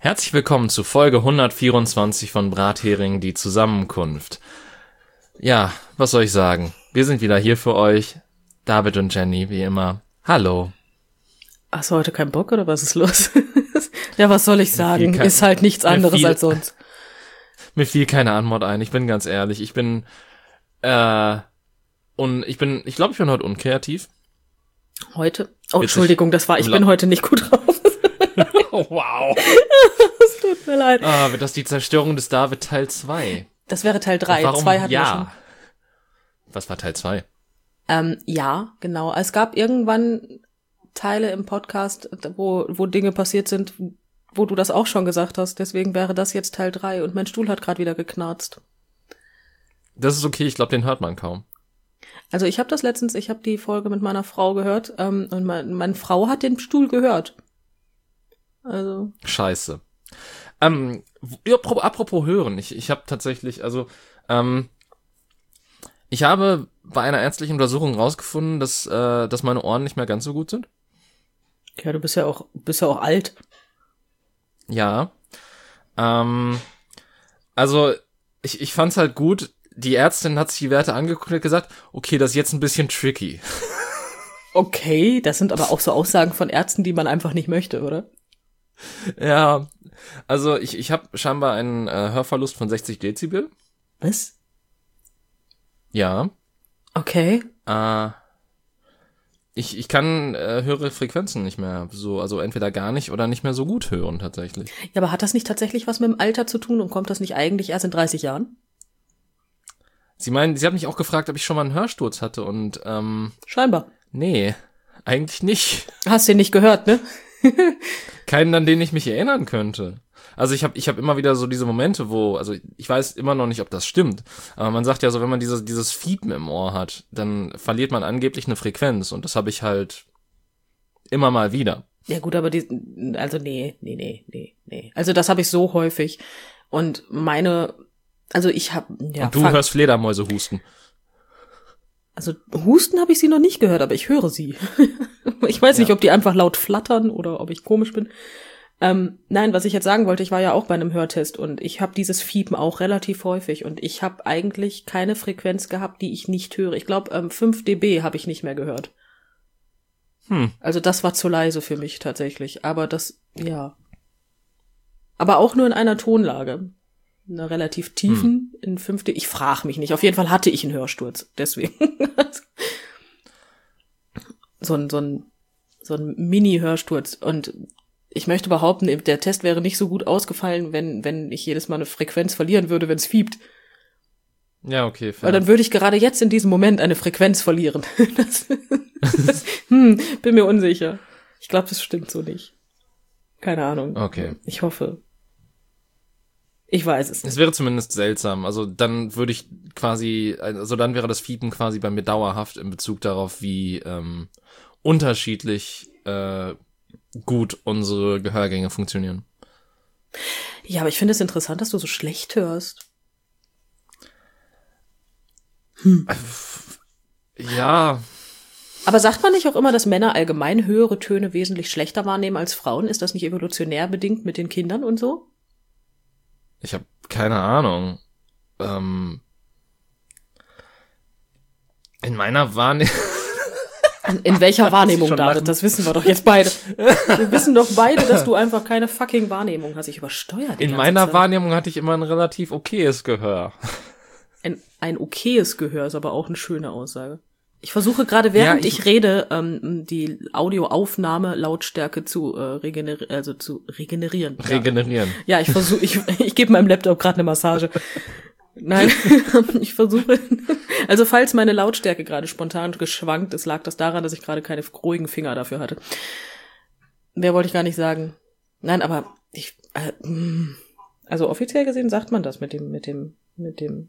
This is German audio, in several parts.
Herzlich willkommen zu Folge 124 von Brathering, die Zusammenkunft. Ja, was soll ich sagen? Wir sind wieder hier für euch, David und Jenny, wie immer. Hallo. Hast du heute keinen Bock oder was ist los? Ja, was soll ich sagen? Ist halt nichts anderes als sonst. Mir fiel keine Antwort ein, ich bin ganz ehrlich. Ich glaube, ich bin heute unkreativ. Heute? Oh, Entschuldigung, ich bin heute nicht gut drauf. Oh, wow. Es tut mir leid. Wird das die Zerstörung des David Teil 2? Das wäre Teil 3. Warum? 2 hatten wir schon. Was war Teil 2? Ja, genau. Es gab irgendwann Teile im Podcast, wo Dinge passiert sind, wo du das auch schon gesagt hast. Deswegen wäre das jetzt Teil 3 und mein Stuhl hat gerade wieder geknarzt. Das ist okay, ich glaube, den hört man kaum. Also ich habe die Folge mit meiner Frau gehört und meine Frau hat den Stuhl gehört. Also. Scheiße. Apropos hören, ich habe tatsächlich, ich habe bei einer ärztlichen Untersuchung rausgefunden, dass meine Ohren nicht mehr ganz so gut sind. Ja, du bist ja auch alt. Ja. Ich fand's halt gut. Die Ärztin hat sich die Werte angeguckt und hat gesagt, okay, das ist jetzt ein bisschen tricky. Okay, das sind aber auch so Aussagen von Ärzten, die man einfach nicht möchte, oder? Ja, also ich habe scheinbar einen Hörverlust von 60 Dezibel. Was? Ja. Okay. Ich kann höhere Frequenzen nicht mehr so, also entweder gar nicht oder nicht mehr so gut hören tatsächlich. Ja, aber hat das nicht tatsächlich was mit dem Alter zu tun und kommt das nicht eigentlich erst in 30 Jahren? Sie hat mich auch gefragt, ob ich schon mal einen Hörsturz hatte und Scheinbar. Nee, eigentlich nicht. Hast du den nicht gehört, ne? Keinen, an den ich mich erinnern könnte. Also ich hab immer wieder so diese Momente, also ich weiß immer noch nicht, ob das stimmt, aber man sagt ja so, wenn man dieses Fiepen im Ohr hat, dann verliert man angeblich eine Frequenz und das habe ich halt immer mal wieder. Ja gut, aber nee. Also das habe ich so häufig und und du hörst Fledermäuse husten. Also husten habe ich sie noch nicht gehört, aber ich höre sie. Ich weiß nicht, ob die einfach laut flattern oder ob ich komisch bin. Nein, was ich jetzt sagen wollte, ich war ja auch bei einem Hörtest und ich habe dieses Fiepen auch relativ häufig und ich habe eigentlich keine Frequenz gehabt, die ich nicht höre. Ich glaube, 5 dB habe ich nicht mehr gehört. Also das war zu leise für mich tatsächlich. Aber ja. Aber auch nur in einer Tonlage. Einer relativ tiefen, in 5 dB. Ich frage mich nicht. Auf jeden Fall hatte ich einen Hörsturz. Deswegen. So ein Mini-Hörsturz. Und ich möchte behaupten, der Test wäre nicht so gut ausgefallen, wenn ich jedes Mal eine Frequenz verlieren würde, wenn es fiebt. Ja, okay. Fair. Weil dann würde ich gerade jetzt in diesem Moment eine Frequenz verlieren. Bin mir unsicher. Ich glaube, das stimmt so nicht. Keine Ahnung. Okay. Ich hoffe. Ich weiß es nicht. Es wäre zumindest seltsam. Also dann wäre das Fiepen quasi bei mir dauerhaft in Bezug darauf, wie unterschiedlich gut unsere Gehörgänge funktionieren. Ja, aber ich finde es interessant, dass du so schlecht hörst. Ja. Aber sagt man nicht auch immer, dass Männer allgemein höhere Töne wesentlich schlechter wahrnehmen als Frauen? Ist das nicht evolutionär bedingt mit den Kindern und so? Ich habe keine Ahnung. In meiner Wahrnehmung... In welcher Wahrnehmung, David? Das wissen wir doch jetzt beide. Wir wissen doch beide, dass du einfach keine fucking Wahrnehmung hast. Ich übersteuere die In meiner Wahrnehmung hatte ich immer ein relativ okayes Gehör. Ein okayes Gehör ist aber auch eine schöne Aussage. Ich versuche gerade, während ich rede, die Audioaufnahme Lautstärke zu regenerieren. Regenerieren. Ja, ich gebe meinem Laptop gerade eine Massage. Nein, ich versuche, also falls meine Lautstärke gerade spontan geschwankt ist, lag das daran, dass ich gerade keine ruhigen Finger dafür hatte. Mehr wollte ich gar nicht sagen. Nein, aber also offiziell gesehen sagt man das mit dem, ne?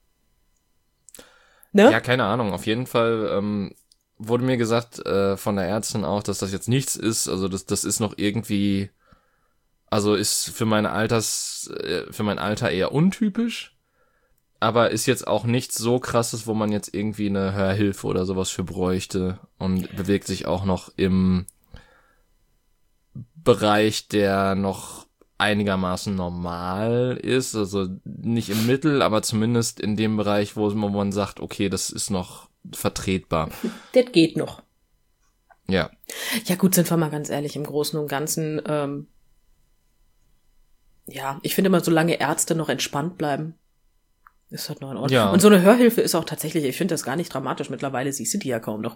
Ja, keine Ahnung. Auf jeden Fall wurde mir gesagt von der Ärztin auch, dass das jetzt nichts ist. Also das ist noch irgendwie, also ist für mein Alter eher untypisch. Aber ist jetzt auch nichts so krasses, wo man jetzt irgendwie eine Hörhilfe oder sowas für bräuchte und bewegt sich auch noch im Bereich, der noch einigermaßen normal ist, also nicht im Mittel, aber zumindest in dem Bereich, wo man sagt, okay, das ist noch vertretbar. Das geht noch. Ja. Ja gut, sind wir mal ganz ehrlich, im Großen und Ganzen, ja, ich finde immer, solange Ärzte noch entspannt bleiben, ist das noch in Ordnung. Ja. Und so eine Hörhilfe ist auch tatsächlich, ich finde das gar nicht dramatisch, mittlerweile siehst du die ja kaum noch.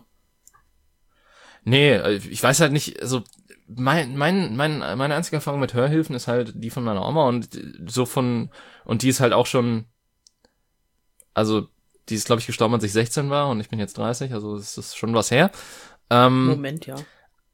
Nee, ich weiß halt nicht, also meine einzige Erfahrung mit Hörhilfen ist halt die von meiner Oma und die ist halt auch schon, also die ist, glaube ich, gestorben, als ich 16 war und ich bin jetzt 30, also es ist schon was her. Moment, ja.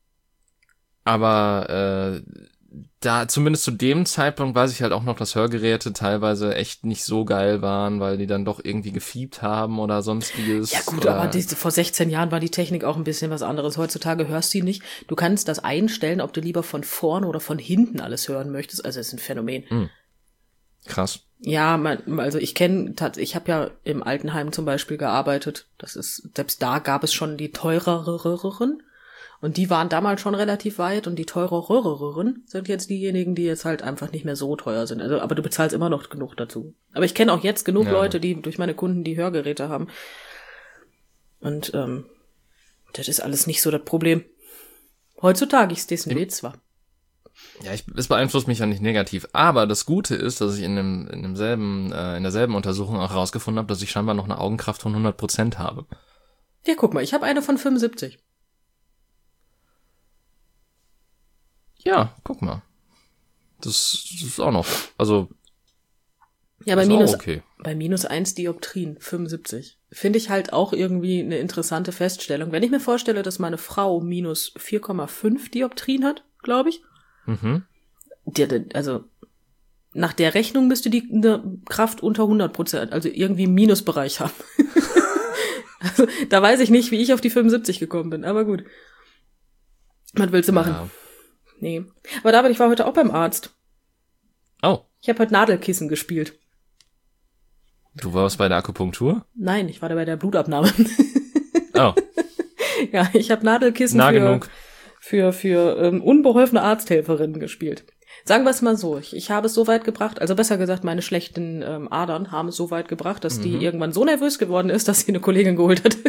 Aber da zumindest zu dem Zeitpunkt weiß ich halt auch noch, dass Hörgeräte teilweise echt nicht so geil waren, weil die dann doch irgendwie gefiebt haben oder sonstiges. Ja gut, aber vor 16 Jahren war die Technik auch ein bisschen was anderes. Heutzutage hörst du die nicht. Du kannst das einstellen, ob du lieber von vorne oder von hinten alles hören möchtest. Also es ist ein Phänomen. Krass. Ja, also ich habe ja im Altenheim zum Beispiel gearbeitet. Selbst da gab es schon die teureren. Und die waren damals schon relativ weit und die teureren sind jetzt diejenigen, die jetzt halt einfach nicht mehr so teuer sind. Also, aber du bezahlst immer noch genug dazu. Aber ich kenne auch jetzt genug Leute, die durch meine Kunden die Hörgeräte haben. Und das ist alles nicht so das Problem. Heutzutage ist das ein Witz zwar. Ja, es beeinflusst mich ja nicht negativ. Aber das Gute ist, dass ich in derselben Untersuchung auch herausgefunden habe, dass ich scheinbar noch eine Augenkraft von 100% habe. Ja, guck mal, ich habe eine von 75. Ja, guck mal. Das ist auch noch, also ja, bei okay. Bei -1 Dioptrien, 75. Finde ich halt auch irgendwie eine interessante Feststellung. Wenn ich mir vorstelle, dass meine Frau minus 4,5 Dioptrien hat, glaube ich. Also nach der Rechnung müsste die eine Kraft unter 100%, also irgendwie im Minusbereich haben. Also da weiß ich nicht, wie ich auf die 75 gekommen bin, aber gut. Was willst du machen? Ja. Nee. Aber David, ich war heute auch beim Arzt. Oh. Ich habe heute Nadelkissen gespielt. Du warst bei der Akupunktur? Nein, ich war da bei der Blutabnahme. Oh. Ja, ich habe Nadelkissen genug. für unbeholfene Arzthelferinnen gespielt. Sagen wir es mal so, ich habe es so weit gebracht, also besser gesagt, meine schlechten Adern haben es so weit gebracht, dass die irgendwann so nervös geworden ist, dass sie eine Kollegin geholt hat.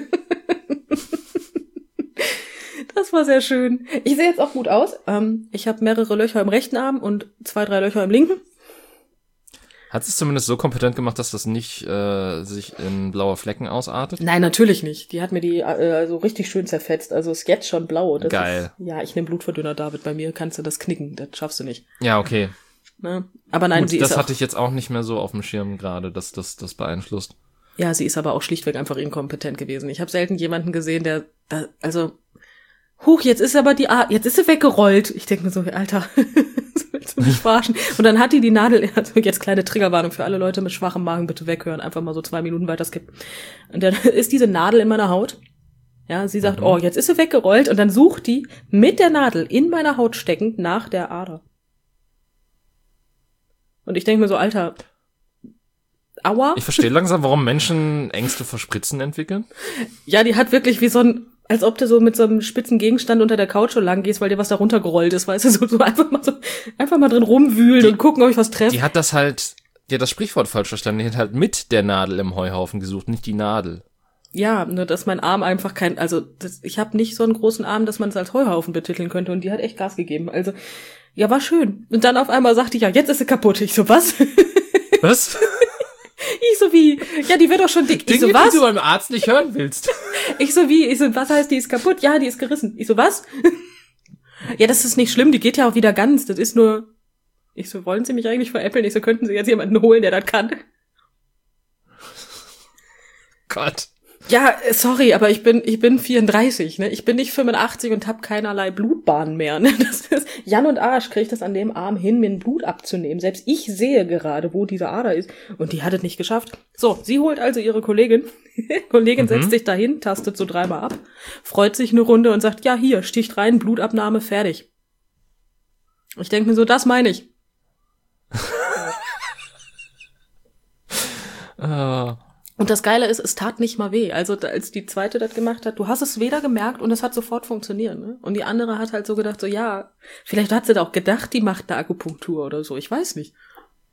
Das war sehr schön. Ich sehe jetzt auch gut aus. Ich habe mehrere Löcher im rechten Arm und 2, 3 Löcher im linken. Hat es zumindest so kompetent gemacht, dass das nicht sich in blaue Flecken ausartet? Nein, natürlich nicht. Die hat mir die so richtig schön zerfetzt. Also ist jetzt schon blau. Das geil. Ja, ich nehme Blutverdünner, David. Bei mir kannst du das knicken. Das schaffst du nicht. Ja, okay. Ne? Aber nein, Gut, das hatte ich jetzt auch nicht mehr so auf dem Schirm gerade, dass das beeinflusst. Ja, sie ist aber auch schlichtweg einfach inkompetent gewesen. Ich habe selten jemanden gesehen, der jetzt ist aber jetzt ist sie weggerollt. Ich denke mir so, Alter, willst du mich verarschen? Und dann hat die Nadel, also jetzt kleine Triggerwarnung für alle Leute mit schwachem Magen, bitte weghören, einfach mal so 2 Minuten weiter skippen. Und dann ist diese Nadel in meiner Haut. Ja, sie sagt, jetzt ist sie weggerollt und dann sucht die mit der Nadel in meiner Haut steckend nach der Ader. Und ich denke mir so, Alter, aua. Ich verstehe langsam, warum Menschen Ängste vor Spritzen entwickeln. Ja, die hat wirklich wie als ob du so mit so einem spitzen Gegenstand unter der Couch so lang gehst, weil dir was da runtergerollt ist, weißt du, so einfach mal drin rumwühlen und gucken, ob ich was treffe. Die hat das Sprichwort falsch verstanden. Die hat halt mit der Nadel im Heuhaufen gesucht, nicht die Nadel. Ja, nur dass mein Arm einfach ich habe nicht so einen großen Arm, dass man es als Heuhaufen betiteln könnte und die hat echt Gas gegeben. Also, ja, war schön. Und dann auf einmal sagte ich, ja, jetzt ist sie kaputt. Ich so, was? Was? Ich so wie, ja, die wird doch schon dick. Dinge, ich so, was? die du beim Arzt nicht hören willst. Ich so, was heißt, die ist kaputt? Ja, die ist gerissen. Ich so, was? Ja, das ist nicht schlimm, die geht ja auch wieder ganz. Das ist nur, ich so, wollen Sie mich eigentlich veräppeln? Ich so, könnten Sie jetzt jemanden holen, der das kann? Gott. Ja, sorry, aber ich bin 34, ne? Ich bin nicht 85 und habe keinerlei Blutbahnen mehr, ne? Das ist, Jan und Arsch kriegt das an dem Arm hin, mir ein Blut abzunehmen. Selbst ich sehe gerade, wo diese Ader ist. Und die hat es nicht geschafft. So, sie holt also ihre Kollegin. Kollegin setzt sich dahin, tastet so 3-mal ab, freut sich eine Runde und sagt, ja, hier, sticht rein, Blutabnahme, fertig. Ich denke mir so, das meine ich. Und das Geile ist, es tat nicht mal weh. Also als die zweite das gemacht hat, du hast es weder gemerkt und es hat sofort funktioniert. Ne? Und die andere hat halt so gedacht, so ja, vielleicht hat sie da auch gedacht, die macht eine Akupunktur oder so. Ich weiß nicht.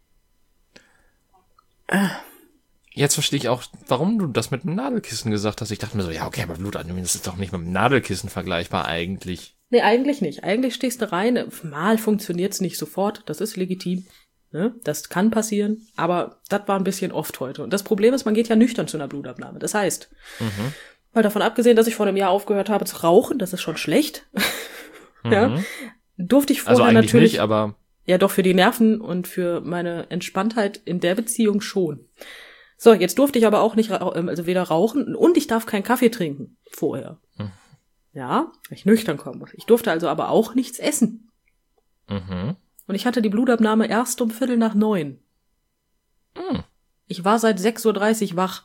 Jetzt verstehe ich auch, warum du das mit dem Nadelkissen gesagt hast. Ich dachte mir so, ja, okay, aber Blutabnehmen, das ist doch nicht mit dem Nadelkissen vergleichbar eigentlich. Nee, eigentlich nicht. Eigentlich stehst du rein, mal funktioniert's nicht sofort, das ist legitim. Ne? Das kann passieren, aber das war ein bisschen oft heute. Und das Problem ist, man geht ja nüchtern zu einer Blutabnahme. Das heißt, mal davon abgesehen, dass ich vor einem Jahr aufgehört habe zu rauchen, das ist schon schlecht, ja, durfte ich vorher also eigentlich natürlich nicht, aber ja doch für die Nerven und für meine Entspanntheit in der Beziehung schon. So, jetzt durfte ich aber auch nicht, also weder rauchen und ich darf keinen Kaffee trinken vorher. Ja, weil ich nüchtern komme. Ich durfte also aber auch nichts essen. Und ich hatte die Blutabnahme erst um 8:45. Ich war seit 6:30 Uhr wach.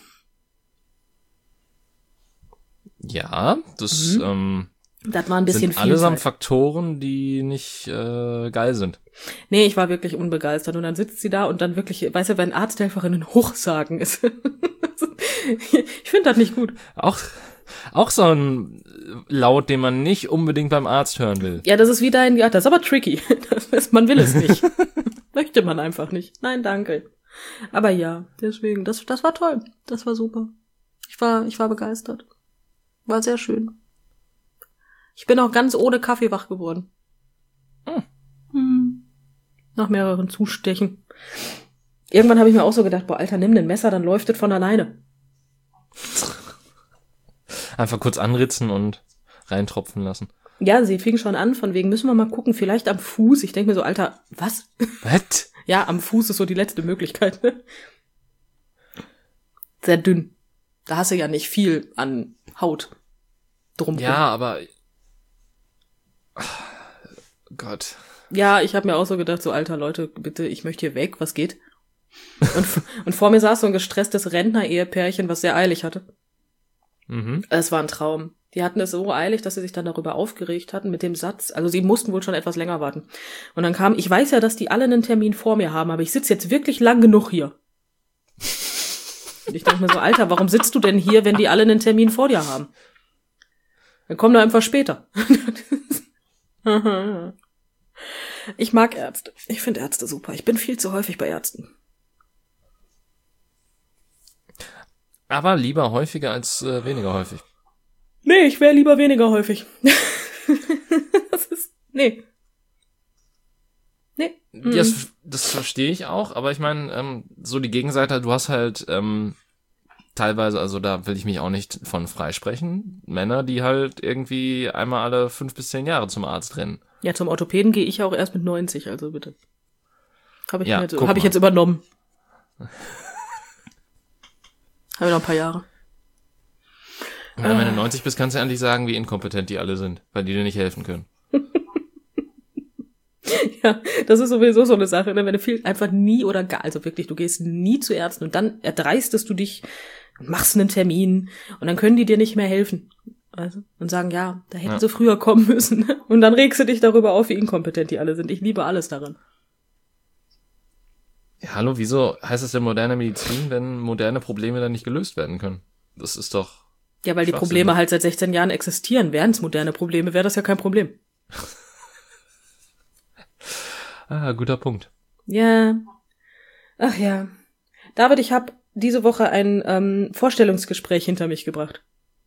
ja, das Das war ein bisschen sind viel allesamt Zeit. Faktoren, die nicht geil sind. Nee, ich war wirklich unbegeistert. Und dann sitzt sie da und dann wirklich, weißt du, wenn Arzthelferinnen Hochsagen ist. Ich finde das nicht gut. Auch so ein Laut, den man nicht unbedingt beim Arzt hören will. Ja, das ist wie ja, das ist aber tricky. Man will es nicht. Möchte man einfach nicht. Nein, danke. Aber ja, deswegen, das war toll. Das war super. Ich war begeistert. War sehr schön. Ich bin auch ganz ohne Kaffee wach geworden. Nach mehreren Zustechen. Irgendwann habe ich mir auch so gedacht, boah, Alter, nimm den Messer, dann läuft das von alleine. Einfach kurz anritzen und reintropfen lassen. Ja, sie fing schon an, von wegen, müssen wir mal gucken, vielleicht am Fuß. Ich denke mir so, Alter, was? Was? Ja, am Fuß ist so die letzte Möglichkeit. Ne? Sehr dünn. Da hast du ja nicht viel an Haut drumherum. Ja, aber Gott. Ja, ich habe mir auch so gedacht, so, Alter, Leute, bitte, ich möchte hier weg, was geht? Und vor mir saß so ein gestresstes Rentner-Ehepärchen, was sehr eilig hatte. Es war ein Traum. Die hatten es so eilig, dass sie sich dann darüber aufgeregt hatten mit dem Satz, also sie mussten wohl schon etwas länger warten. Und dann kam, ich weiß ja, dass die alle einen Termin vor mir haben, aber ich sitze jetzt wirklich lang genug hier. Und ich dachte mir so, Alter, warum sitzt du denn hier, wenn die alle einen Termin vor dir haben? Dann komm doch einfach später. Ich mag Ärzte. Ich finde Ärzte super. Ich bin viel zu häufig bei Ärzten. Aber lieber häufiger als weniger häufig. Nee, ich wäre lieber weniger häufig. Nee. Das verstehe ich auch, aber ich meine, so die Gegenseite, du hast halt teilweise, also da will ich mich auch nicht von freisprechen, Männer, die halt irgendwie einmal alle 5 bis 10 Jahre zum Arzt rennen. Ja, zum Orthopäden gehe ich auch erst mit 90, also bitte. Habe ich guck jetzt übernommen. Habe ich noch ein paar Jahre. Und wenn du 90 bist, kannst du endlich sagen, wie inkompetent die alle sind, weil die dir nicht helfen können. Ja, das ist sowieso so eine Sache, ne? Wenn du einfach nie oder gar, also wirklich, du gehst nie zu Ärzten und dann erdreistest du dich und machst einen Termin und dann können die dir nicht mehr helfen. Also, und sagen, ja, da hätten sie früher kommen müssen. Und dann regst du dich darüber auf, wie inkompetent die alle sind. Ich liebe alles daran. Ja, hallo, wieso heißt es denn moderne Medizin, wenn moderne Probleme dann nicht gelöst werden können? Das ist doch... Ja, weil die Probleme halt seit 16 Jahren existieren. Wären es moderne Probleme, wäre das ja kein Problem. Guter Punkt. Ja. Ach ja. David, ich habe diese Woche ein Vorstellungsgespräch hinter mich gebracht.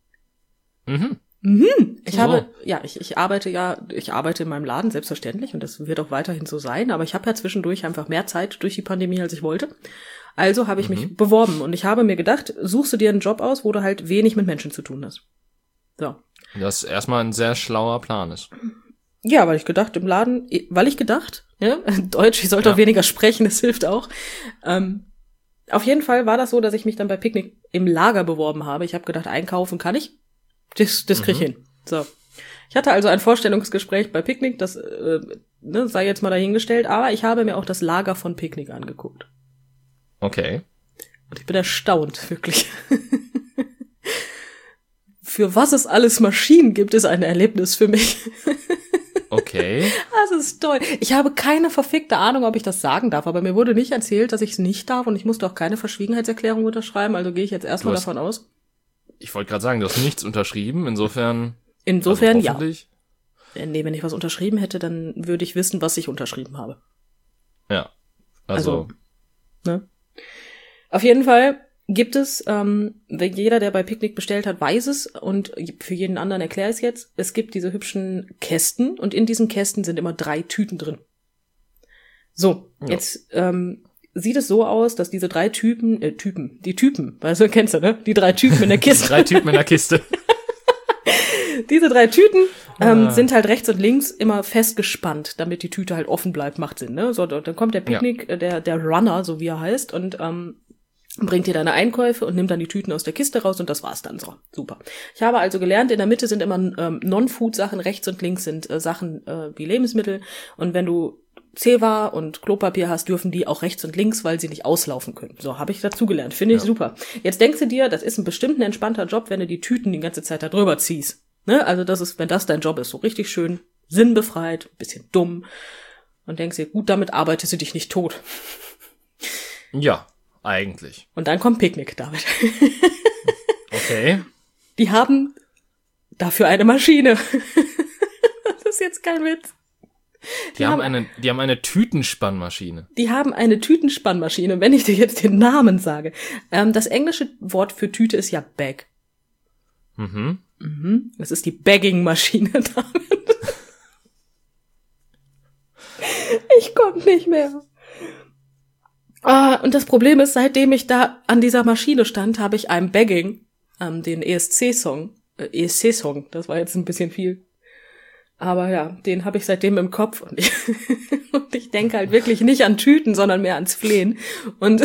Ich arbeite in meinem Laden, selbstverständlich, und das wird auch weiterhin so sein, aber ich habe ja zwischendurch einfach mehr Zeit durch die Pandemie, als ich wollte. Also habe ich mich beworben und ich habe mir gedacht, suchst du dir einen Job aus, wo du halt wenig mit Menschen zu tun hast. So. Das erstmal ein sehr schlauer Plan ist. Ja, weil ich gedacht, ja, Deutsch, ich sollte auch weniger sprechen, das hilft auch. Auf jeden Fall war das so, dass ich mich dann bei Picknick im Lager beworben habe. Ich habe gedacht, einkaufen kann ich. Das krieg ich hin. So. Ich hatte also ein Vorstellungsgespräch bei Picknick, das sei jetzt mal dahingestellt, aber ich habe mir auch das Lager von Picknick angeguckt. Okay. Und ich bin erstaunt, wirklich. Für was es alles Maschinen gibt, ist ein Erlebnis für mich. Okay. Das ist toll. Ich habe keine verfickte Ahnung, ob ich das sagen darf, aber mir wurde nicht erzählt, dass ich es nicht darf und ich musste auch keine Verschwiegenheitserklärung unterschreiben, also gehe ich jetzt erstmal davon aus. Ich wollte gerade sagen, du hast nichts unterschrieben, insofern also ja. Nee, wenn ich was unterschrieben hätte, dann würde ich wissen, was ich unterschrieben habe. Ja, also ne? Auf jeden Fall gibt es, jeder, der bei Picknick bestellt hat, weiß es und für jeden anderen erkläre ich es jetzt, es gibt diese hübschen Kästen und in diesen Kästen sind immer 3 Tüten drin. So, ja. Jetzt sieht es so aus, dass diese 3 Typen, weißt du, kennst du, ne? Die 3 Typen in der Kiste. 3 Typen in der Kiste. Diese 3 Tüten sind halt rechts und links immer festgespannt, damit die Tüte halt offen bleibt, macht Sinn, ne? So, dann kommt der Picknick, der Runner, so wie er heißt, und bringt dir deine Einkäufe und nimmt dann die Tüten aus der Kiste raus und das war's dann so. Super. Ich habe also gelernt, in der Mitte sind immer Non-Food-Sachen, rechts und links sind Sachen wie Lebensmittel und wenn du Zewa und Klopapier hast, dürfen die auch rechts und links, weil sie nicht auslaufen können. So, habe ich dazugelernt. Finde ich super. Jetzt denkst du dir, das ist bestimmt ein entspannter Job, wenn du die Tüten die ganze Zeit da drüber ziehst. Ne? Also das ist, wenn das dein Job ist, so richtig schön sinnbefreit, bisschen dumm und denkst dir, gut, damit arbeitest du dich nicht tot. Ja. Eigentlich. Und dann kommt Picknick, David. Okay. Die haben dafür eine Maschine. Das ist jetzt kein Witz. Die haben eine Tütenspannmaschine. Die haben eine Tütenspannmaschine, wenn ich dir jetzt den Namen sage. Das englische Wort für Tüte ist ja Bag. Das ist die Bagging-Maschine, David. Ich konnte nicht mehr. Und das Problem ist, seitdem ich da an dieser Maschine stand, habe ich einem Bagging, den ESC-Song, das war jetzt ein bisschen viel, aber ja, den habe ich seitdem im Kopf und ich denke halt wirklich nicht an Tüten, sondern mehr ans Flehen und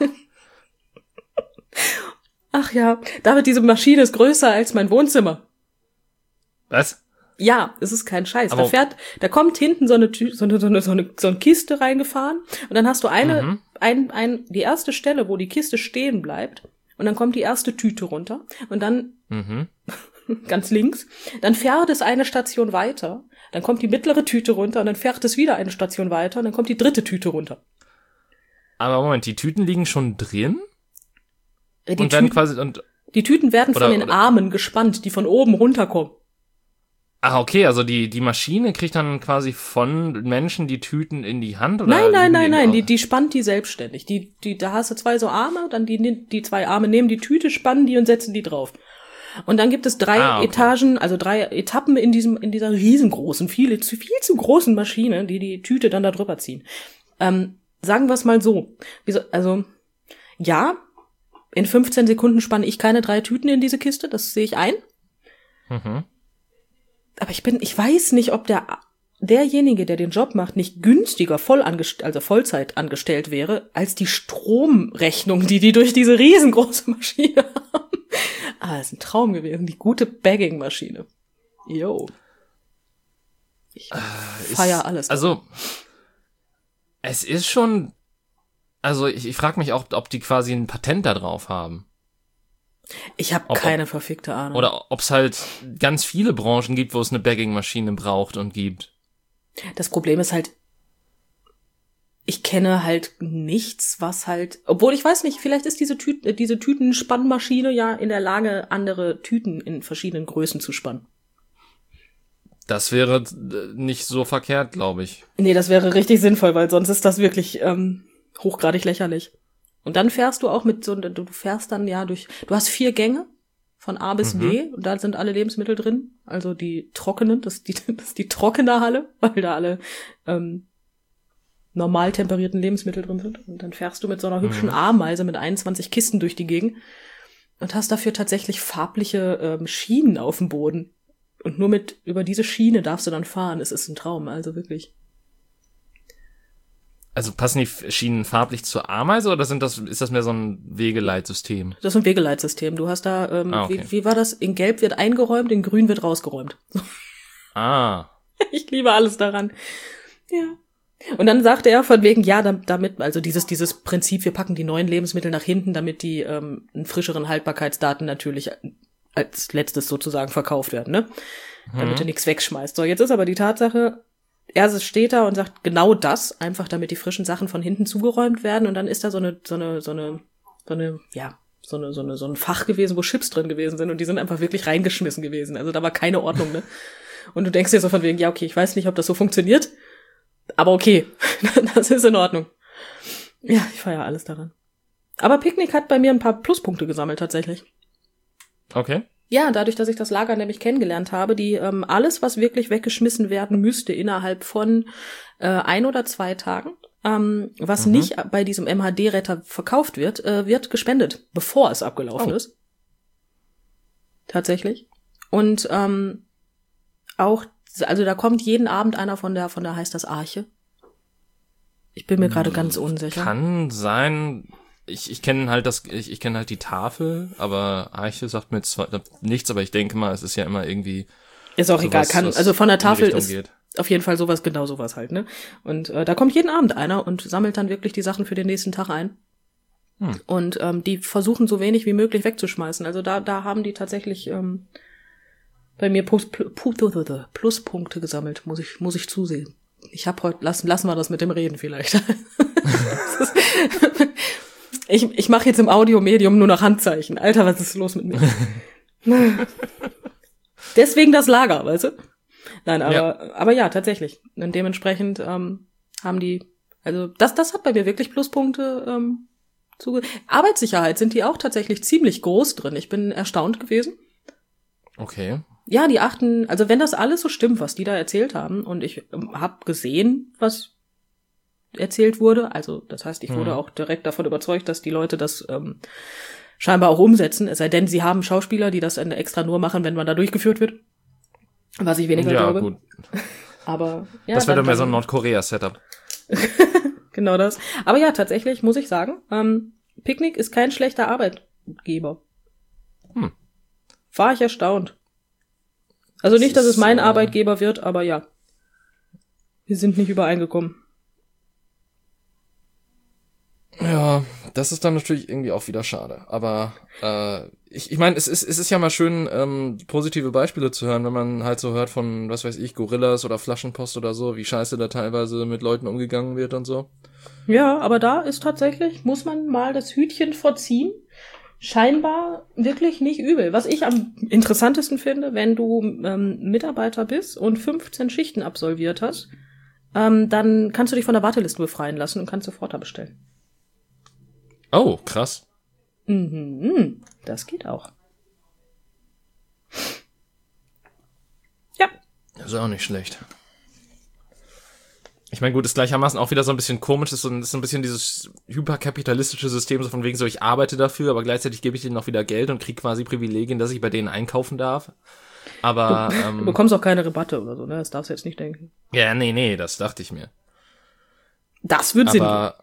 ach ja, David, diese Maschine ist größer als mein Wohnzimmer. Was? Ja, es ist kein Scheiß. Da kommt hinten so eine Kiste reingefahren und dann hast du die erste Stelle, wo die Kiste stehen bleibt und dann kommt die erste Tüte runter und dann ganz links, dann fährt es eine Station weiter, dann kommt die mittlere Tüte runter und dann fährt es wieder eine Station weiter und dann kommt die dritte Tüte runter. Aber Moment, die Tüten liegen schon drin? Die Tüten werden von den Armen gespannt, die von oben runterkommen. Ah, okay, also die Maschine kriegt dann quasi von Menschen die Tüten in die Hand? Oder Nein, die spannt die selbstständig. Da hast du 2 so Arme, dann die 2 Arme nehmen die Tüte, spannen die und setzen die drauf. Und dann gibt es 3 Etagen, also 3 Etappen in dieser riesengroßen, viel zu großen Maschine, die Tüte dann da drüber ziehen. Sagen wir es mal so. Ja, in 15 Sekunden spanne ich keine 3 Tüten in diese Kiste, das sehe ich ein. Aber ich weiß nicht, ob derjenige, der den Job macht, nicht günstiger Vollzeit angestellt wäre, als die Stromrechnung, die durch diese riesengroße Maschine haben. Ah, das ist ein Traum gewesen, die gute Bagging-Maschine. Yo. Ich feier alles. Also, es ist schon, also ich frage mich auch, ob die quasi ein Patent da drauf haben. Ich habe keine verfickte Ahnung. Oder ob es halt ganz viele Branchen gibt, wo es eine Bagging-Maschine braucht und gibt. Das Problem ist halt, ich kenne halt nichts, was halt, obwohl ich weiß nicht, vielleicht ist diese Tütenspannmaschine ja in der Lage, andere Tüten in verschiedenen Größen zu spannen. Das wäre nicht so verkehrt, glaube ich. Nee, das wäre richtig sinnvoll, weil sonst ist das wirklich hochgradig lächerlich. Und dann fährst du auch du fährst dann ja du hast 4 Gänge von A bis B und da sind alle Lebensmittel drin, also die trockenen, das ist die trockene Halle, weil da alle normal temperierten Lebensmittel drin sind. Und dann fährst du mit so einer hübschen Ameise mit 21 Kisten durch die Gegend und hast dafür tatsächlich farbliche Schienen auf dem Boden. Und nur über diese Schiene darfst du dann fahren. Es ist ein Traum, also wirklich. Also passen die Schienen farblich zur Ameise oder ist das mehr so ein Wegeleitsystem? Das ist ein Wegeleitsystem. Du hast da, okay. wie war das? In Gelb wird eingeräumt, in Grün wird rausgeräumt. Ich liebe alles daran. Ja. Und dann sagte er von wegen, ja, damit, also dieses Prinzip, wir packen die neuen Lebensmittel nach hinten, damit die einen frischeren Haltbarkeitsdaten natürlich als letztes sozusagen verkauft werden, ne? Damit du nichts wegschmeißt. So, jetzt ist aber die Tatsache, er steht da und sagt genau das, einfach damit die frischen Sachen von hinten zugeräumt werden und dann ist da so ein Fach gewesen, wo Chips drin gewesen sind und die sind einfach wirklich reingeschmissen gewesen. Also da war keine Ordnung, ne? Und du denkst dir so von wegen, ja, okay, ich weiß nicht, ob das so funktioniert, aber okay, das ist in Ordnung. Ja, ich feiere alles daran. Aber Picknick hat bei mir ein paar Pluspunkte gesammelt tatsächlich. Okay. Ja, dadurch, dass ich das Lager nämlich kennengelernt habe, die alles, was wirklich weggeschmissen werden müsste innerhalb von 1 oder 2 Tagen, was nicht bei diesem MHD-Retter verkauft wird, wird gespendet, bevor es abgelaufen ist. Tatsächlich. Und auch, also da kommt jeden Abend einer von der heißt das Arche. Ich bin mir gerade ganz unsicher. Kann sein. Ich kenne halt ich kenne halt die Tafel, aber Arche sagt mir zwar nichts, aber ich denke mal, es ist ja immer irgendwie. Ist auch egal, also von der Tafel ist auf jeden Fall sowas, genau sowas halt, ne? Und da kommt jeden Abend einer und sammelt dann wirklich die Sachen für den nächsten Tag ein. Und die versuchen so wenig wie möglich wegzuschmeißen. Also da haben die tatsächlich bei mir Pluspunkte gesammelt, muss ich zusehen. Ich habe heute, lassen wir das mit dem Reden vielleicht. Ich mache jetzt im Audiomedium nur noch Handzeichen. Alter, was ist los mit mir? Deswegen das Lager, weißt du? Nein, aber ja, tatsächlich. Und dementsprechend haben die, also das hat bei mir wirklich Pluspunkte Arbeitssicherheit sind die auch tatsächlich ziemlich groß drin. Ich bin erstaunt gewesen. Okay. Ja, die achten, also wenn das alles so stimmt, was die da erzählt haben, und ich habe gesehen, was erzählt wurde, also das heißt, ich wurde auch direkt davon überzeugt, dass die Leute das scheinbar auch umsetzen, es sei denn, sie haben Schauspieler, die das extra nur machen, wenn man da durchgeführt wird, was ich weniger glaube. Ja, gut. Aber ja, das wäre doch mehr so ein Nordkorea-Setup. Genau das. Aber ja, tatsächlich muss ich sagen, Picknick ist kein schlechter Arbeitgeber. War ich erstaunt. Also nicht, dass es mein Arbeitgeber wird, aber ja. Wir sind nicht übereingekommen. Ja, das ist dann natürlich irgendwie auch wieder schade. Aber ich meine, es ist ja mal schön, positive Beispiele zu hören, wenn man halt so hört von, was weiß ich, Gorillas oder Flaschenpost oder so, wie scheiße da teilweise mit Leuten umgegangen wird und so. Ja, aber da ist tatsächlich, muss man mal das Hütchen vorziehen, scheinbar wirklich nicht übel. Was ich am interessantesten finde, wenn du Mitarbeiter bist und 15 Schichten absolviert hast, dann kannst du dich von der Warteliste befreien lassen und kannst sofort da bestellen. Oh, krass. Das geht auch. Ja. Das ist auch nicht schlecht. Ich meine, gut, ist gleichermaßen auch wieder so ein bisschen komisch, ist so ein bisschen dieses hyperkapitalistische System, so von wegen so, ich arbeite dafür, aber gleichzeitig gebe ich denen auch wieder Geld und kriege quasi Privilegien, dass ich bei denen einkaufen darf. Aber du bekommst auch keine Rabatte oder so, ne? Das darfst du jetzt nicht denken. Ja, nee, das dachte ich mir. Das wird Sinn. Aber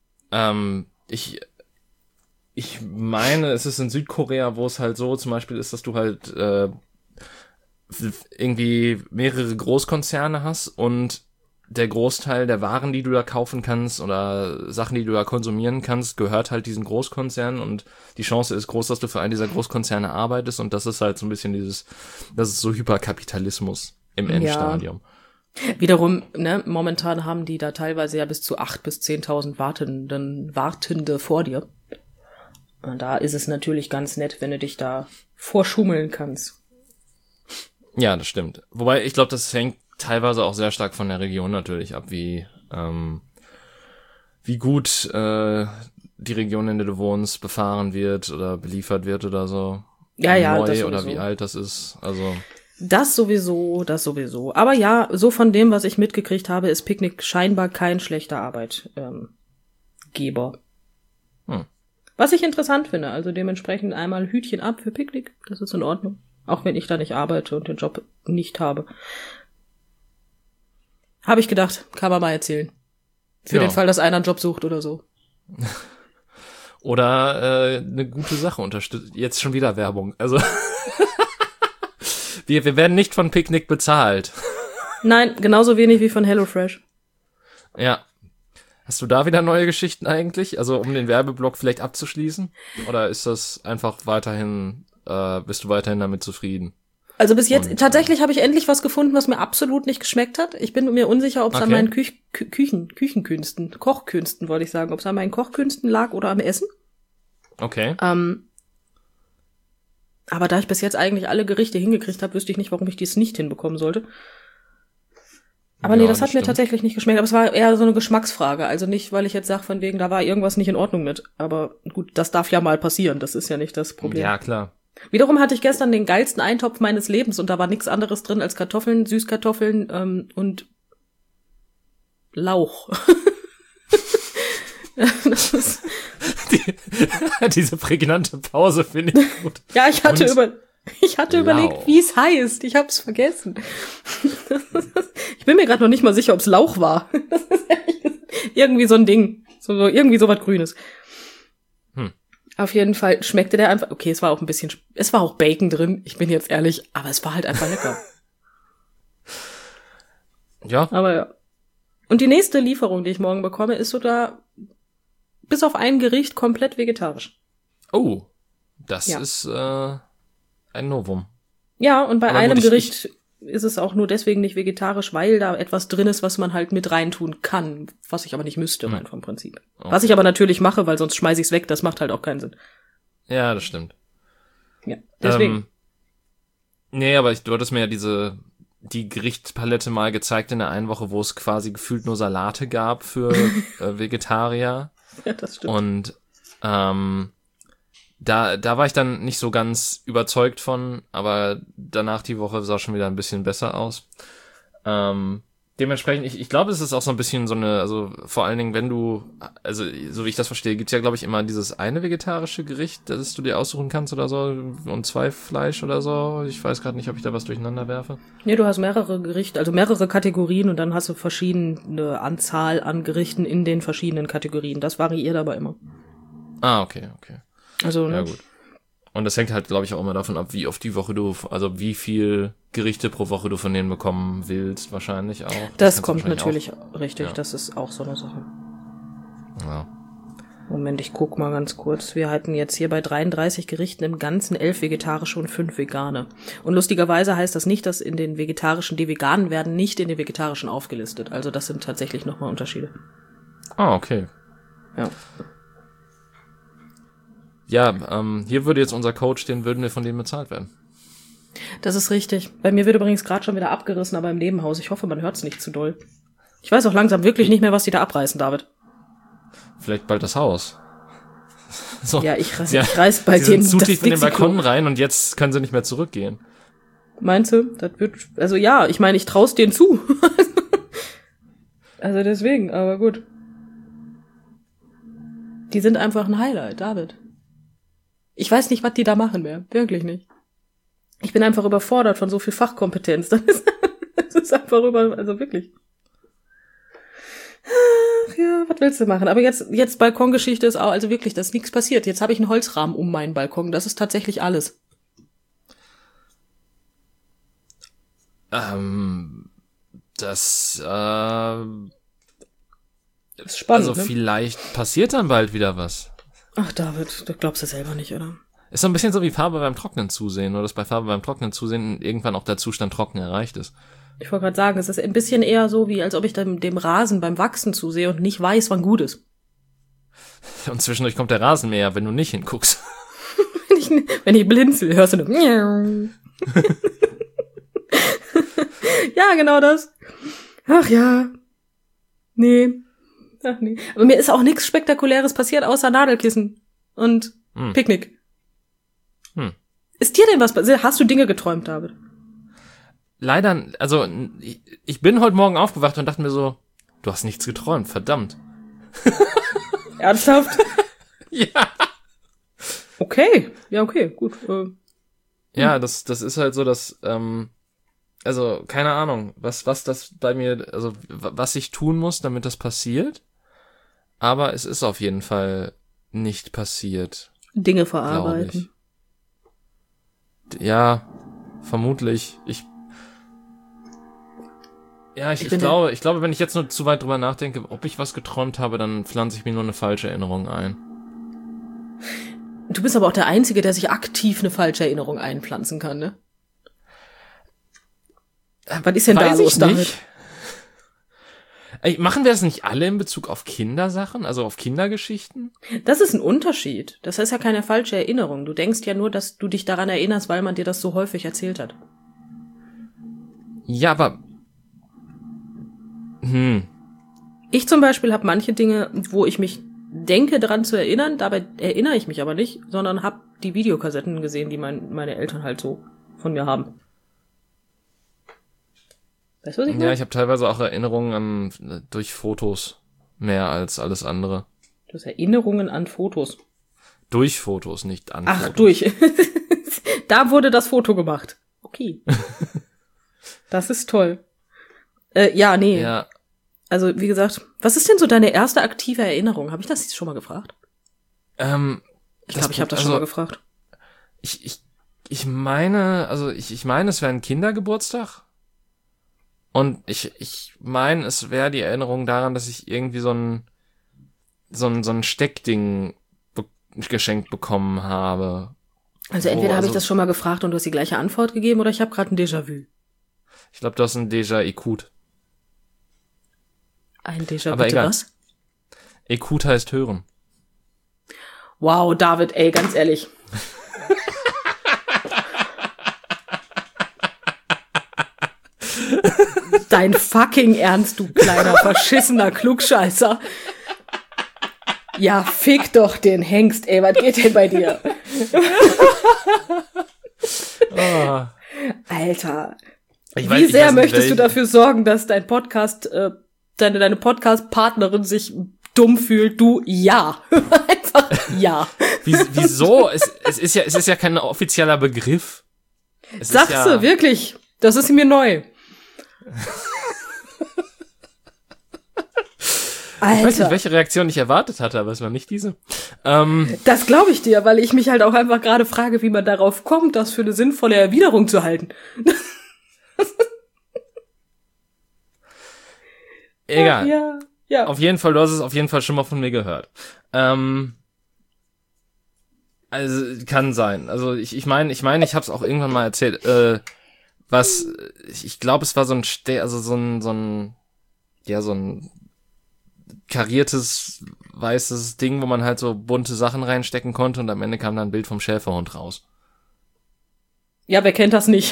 ich meine, es ist in Südkorea, wo es halt so zum Beispiel ist, dass du halt irgendwie mehrere Großkonzerne hast und der Großteil der Waren, die du da kaufen kannst oder Sachen, die du da konsumieren kannst, gehört halt diesen Großkonzernen und die Chance ist groß, dass du für einen dieser Großkonzerne arbeitest und das ist halt so ein bisschen das ist so Hyperkapitalismus im Endstadium. Ja. Wiederum, ne, momentan haben die da teilweise ja bis zu 8.000 bis 10.000 Wartende vor dir. Und da ist es natürlich ganz nett, wenn du dich da vorschummeln kannst. Ja, das stimmt. Wobei, ich glaube, das hängt teilweise auch sehr stark von der Region natürlich ab, wie gut die Region, in der du wohnst, befahren wird oder beliefert wird oder so. Ja, neu das oder sowieso. wie alt das ist. Also Das sowieso. Aber ja, so von dem, was ich mitgekriegt habe, ist Picknick scheinbar kein schlechter Arbeitgeber. Was ich interessant finde, also dementsprechend einmal Hütchen ab für Picknick, das ist in Ordnung. Auch wenn ich da nicht arbeite und den Job nicht habe. Habe ich gedacht, kann man mal erzählen. Für den Fall, dass einer einen Job sucht oder so. Oder eine gute Sache unterstützt. Jetzt schon wieder Werbung. Also wir werden nicht von Picknick bezahlt. Nein, genauso wenig wie von HelloFresh. Ja. Hast du da wieder neue Geschichten eigentlich? Also um den Werbeblock vielleicht abzuschließen? Oder ist das einfach weiterhin, bist du weiterhin damit zufrieden? Also bis jetzt, tatsächlich habe ich endlich was gefunden, was mir absolut nicht geschmeckt hat. Ich bin mir unsicher, ob es an meinen Küchenkünsten, Kochkünsten, wollte ich sagen, ob es an meinen Kochkünsten lag oder am Essen. Okay. Aber da ich bis jetzt eigentlich alle Gerichte hingekriegt habe, wüsste ich nicht, warum ich dies nicht hinbekommen sollte. Aber nee, das hat mir tatsächlich nicht geschmeckt. Aber es war eher so eine Geschmacksfrage. Also nicht, weil ich jetzt sage, von wegen, da war irgendwas nicht in Ordnung mit. Aber gut, das darf ja mal passieren. Das ist ja nicht das Problem. Ja, klar. Wiederum hatte ich gestern den geilsten Eintopf meines Lebens und da war nichts anderes drin als Kartoffeln, Süßkartoffeln und Lauch. Das ist diese prägnante Pause finde ich gut. Ja, ich hatte überlegt, wie es heißt. Ich hab's vergessen. Ich bin mir gerade noch nicht mal sicher, ob es Lauch war. Das ist irgendwie so ein Ding. Irgendwie so was Grünes. Auf jeden Fall schmeckte der einfach, okay, es war auch Bacon drin, ich bin jetzt ehrlich, aber es war halt einfach lecker. Ja. Aber ja. Und die nächste Lieferung, die ich morgen bekomme, ist sogar bis auf ein Gericht komplett vegetarisch. Oh, das ist ein Novum. Ja, und bei einem Gericht ist es auch nur deswegen nicht vegetarisch, weil da etwas drin ist, was man halt mit reintun kann, was ich aber nicht müsste, rein vom Prinzip. Okay. Was ich aber natürlich mache, weil sonst schmeiß ich's weg, das macht halt auch keinen Sinn. Ja, das stimmt. Ja, deswegen. Nee, aber du hattest mir ja die Gerichtspalette mal gezeigt in der einen Woche, wo es quasi gefühlt nur Salate gab für Vegetarier. Ja, das stimmt. Und da war ich dann nicht so ganz überzeugt von, aber danach die Woche sah schon wieder ein bisschen besser aus. Dementsprechend, ich glaube, es ist auch so ein bisschen so eine, also vor allen Dingen, wenn du, also so wie ich das verstehe, gibt's ja, glaube ich, immer dieses eine vegetarische Gericht, das du dir aussuchen kannst oder so und 2 Fleisch oder so. Ich weiß gerade nicht, ob ich da was durcheinander werfe. Nee, du hast mehrere Gerichte, also mehrere Kategorien und dann hast du verschiedene Anzahl an Gerichten in den verschiedenen Kategorien. Das variiert aber immer. Ah, okay. Also, ne? Ja, gut. Und das hängt halt, glaube ich, auch immer davon ab, wie oft die Woche also wie viel Gerichte pro Woche du von denen bekommen willst, wahrscheinlich auch. Das kommt natürlich auch, richtig, ja. Das ist auch so eine Sache. Ja. Moment, ich guck mal ganz kurz. Wir hatten jetzt hier bei 33 Gerichten im Ganzen 11 vegetarische und 5 vegane. Und lustigerweise heißt das nicht, dass in den vegetarischen, die veganen werden nicht in den vegetarischen aufgelistet. Also das sind tatsächlich nochmal Unterschiede. Ah, okay. Ja. Ja, hier würde jetzt unser Coach, den würden wir von denen bezahlt werden. Das ist richtig. Bei mir wird übrigens gerade schon wieder abgerissen, aber im Nebenhaus. Ich hoffe, man hört es nicht zu doll. Ich weiß auch langsam wirklich nicht mehr, was die da abreißen, David. Vielleicht bald das Haus. So. Ja, ich reiß bei denen zu tief in den Balkon rein und jetzt können sie nicht mehr zurückgehen. Meinst du? Das wird, also ja, ich meine, ich trau's denen zu. Also deswegen, aber gut. Die sind einfach ein Highlight, David. Ich weiß nicht, was die da machen mehr. Wirklich nicht. Ich bin einfach überfordert von so viel Fachkompetenz. Das ist einfach also wirklich. Ach ja, was willst du machen? Aber jetzt Balkongeschichte ist auch, also wirklich, da ist nichts passiert. Jetzt habe ich einen Holzrahmen um meinen Balkon. Das ist tatsächlich alles. Das ist spannend, also ne? Vielleicht passiert dann bald wieder was. Ach, David, du glaubst das selber nicht, oder? Ist so ein bisschen so wie Farbe beim Trocknen zusehen, nur dass bei Farbe beim Trocknen zusehen irgendwann auch der Zustand trocken erreicht ist. Ich wollte gerade sagen, es ist ein bisschen eher so, wie als ob ich dem Rasen beim Wachsen zusehe und nicht weiß, wann gut ist. Und zwischendurch kommt der Rasenmäher, wenn du nicht hinguckst. wenn ich blinzel, hörst du nur Ja, genau das. Ach ja. Nee. Ach nee. Aber mir ist auch nichts Spektakuläres passiert, außer Nadelkissen und Picknick. Ist dir denn was passiert? Hast du Dinge geträumt, David? Leider, also ich bin heute Morgen aufgewacht und dachte mir so, du hast nichts geträumt, verdammt. Ernsthaft? Ja. Okay. Ja, okay, gut. Ja, das ist halt so, dass, also keine Ahnung, was das bei mir, also was ich tun muss, damit das passiert. Aber es ist auf jeden Fall nicht passiert. Dinge verarbeiten. Ja, vermutlich. Ich glaube, wenn ich jetzt nur zu weit drüber nachdenke, ob ich was geträumt habe, dann pflanze ich mir nur eine falsche Erinnerung ein. Du bist aber auch der Einzige, der sich aktiv eine falsche Erinnerung einpflanzen kann, ne? Was ist denn da Weiß los ich damit? nicht. Ey, machen wir das nicht alle in Bezug auf Kindersachen, also auf Kindergeschichten? Das ist ein Unterschied. Das ist ja keine falsche Erinnerung. Du denkst ja nur, dass du dich daran erinnerst, weil man dir das so häufig erzählt hat. Ja, aber Ich zum Beispiel habe manche Dinge, wo ich mich denke, daran zu erinnern, dabei erinnere ich mich aber nicht, sondern habe die Videokassetten gesehen, die meine Eltern halt so von mir haben. Weißt du, was ich meine? ja, ich habe teilweise auch Erinnerungen durch Fotos mehr als alles andere. Du hast Erinnerungen an Fotos. Durch Fotos, nicht an Ach, Fotos. durch. Da wurde das Foto gemacht. Okay. Das ist toll. Ja, nee. Ja, Also, wie gesagt, was ist denn so deine erste aktive Erinnerung? Habe ich das jetzt schon mal gefragt? Ich glaube, ich habe das schon mal gefragt. Ich meine, ich meine, es wäre ein Kindergeburtstag. Und ich meine, es wäre die Erinnerung daran, dass ich irgendwie so ein Steckding geschenkt bekommen habe. Also entweder habe ich das schon mal gefragt und du hast die gleiche Antwort gegeben oder ich habe gerade ein Déjà-vu. Ich glaube, du hast ein Déjà-Ekut. Ein Déjà-vu, Aber bitte egal. was? Ekut heißt hören. Wow, David, ey, ganz ehrlich. Dein fucking Ernst, du kleiner, verschissener Klugscheißer. Ja, fick doch den Hengst, ey, was geht denn bei dir? Oh. Alter, Ich wie weiß sehr nicht, möchtest du dafür sorgen, dass dein Podcast, deine Podcast-Partnerin sich dumm fühlt? Du, ja. Einfach ja. Wieso? Es ist ja kein offizieller Begriff. Sagst du, wirklich? Das ist mir neu. Alter. Ich weiß nicht, welche Reaktion ich erwartet hatte, aber es war nicht diese. Das glaube ich dir, weil ich mich halt auch einfach gerade frage, wie man darauf kommt, das für eine sinnvolle Erwiderung zu halten. Egal. Ja. Auf jeden Fall, du hast es auf jeden Fall schon mal von mir gehört. Also, kann sein. Also, ich meine, ich habe es auch irgendwann mal erzählt. Ich glaube, es war so ein kariertes, weißes Ding, wo man halt so bunte Sachen reinstecken konnte und am Ende kam dann ein Bild vom Schäferhund raus. Ja, wer kennt das nicht?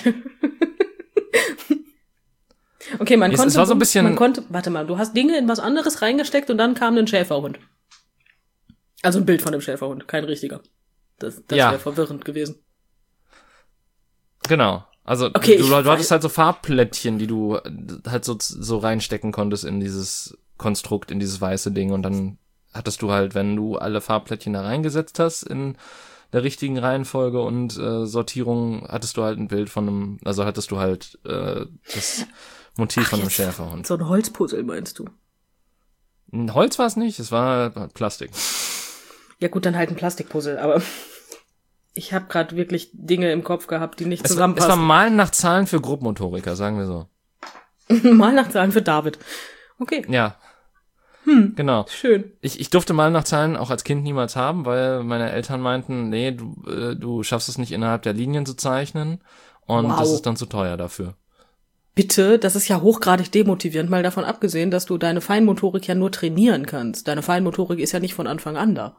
Okay, man konnte, warte mal, du hast Dinge in was anderes reingesteckt und dann kam ein Schäferhund. Also ein Bild von dem Schäferhund, kein richtiger. Das Ja. wäre verwirrend gewesen. Genau. Also, Okay, du hattest halt so Farbplättchen, die du halt so reinstecken konntest in dieses Konstrukt, in dieses weiße Ding und dann hattest du halt, wenn du alle Farbplättchen da reingesetzt hast in der richtigen Reihenfolge und Sortierung, hattest du halt ein Bild hattest du halt das Motiv von einem Schäferhund. So ein Holzpuzzle meinst du? Ein Holz war es nicht, es war Plastik. Ja gut, dann halt ein Plastikpuzzle, aber ich habe gerade wirklich Dinge im Kopf gehabt, die nicht Es war zusammenpassen. Malen nach Zahlen für Grobmotoriker, sagen wir so. Mal nach Zahlen für David. Okay, Ja. Genau. schön. Ich durfte Malen nach Zahlen auch als Kind niemals haben, weil meine Eltern meinten, nee, du schaffst es nicht innerhalb der Linien zu zeichnen und Wow. das ist dann zu teuer dafür. Bitte, das ist ja hochgradig demotivierend, mal davon abgesehen, dass du deine Feinmotorik ja nur trainieren kannst. Deine Feinmotorik ist ja nicht von Anfang an da.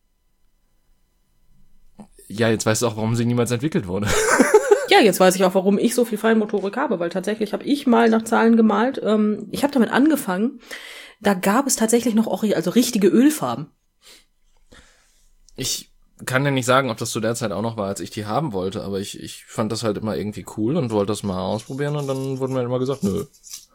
Ja, jetzt weißt du auch, warum sie niemals entwickelt wurde. Ja, jetzt weiß ich auch, warum ich so viel Feinmotorik habe, weil tatsächlich habe ich mal nach Zahlen gemalt. Ich habe damit angefangen, da gab es tatsächlich noch richtige Ölfarben. Ich kann ja nicht sagen, ob das zu der Zeit auch noch war, als ich die haben wollte, aber ich fand das halt immer irgendwie cool und wollte das mal ausprobieren und dann wurde mir immer gesagt, nö.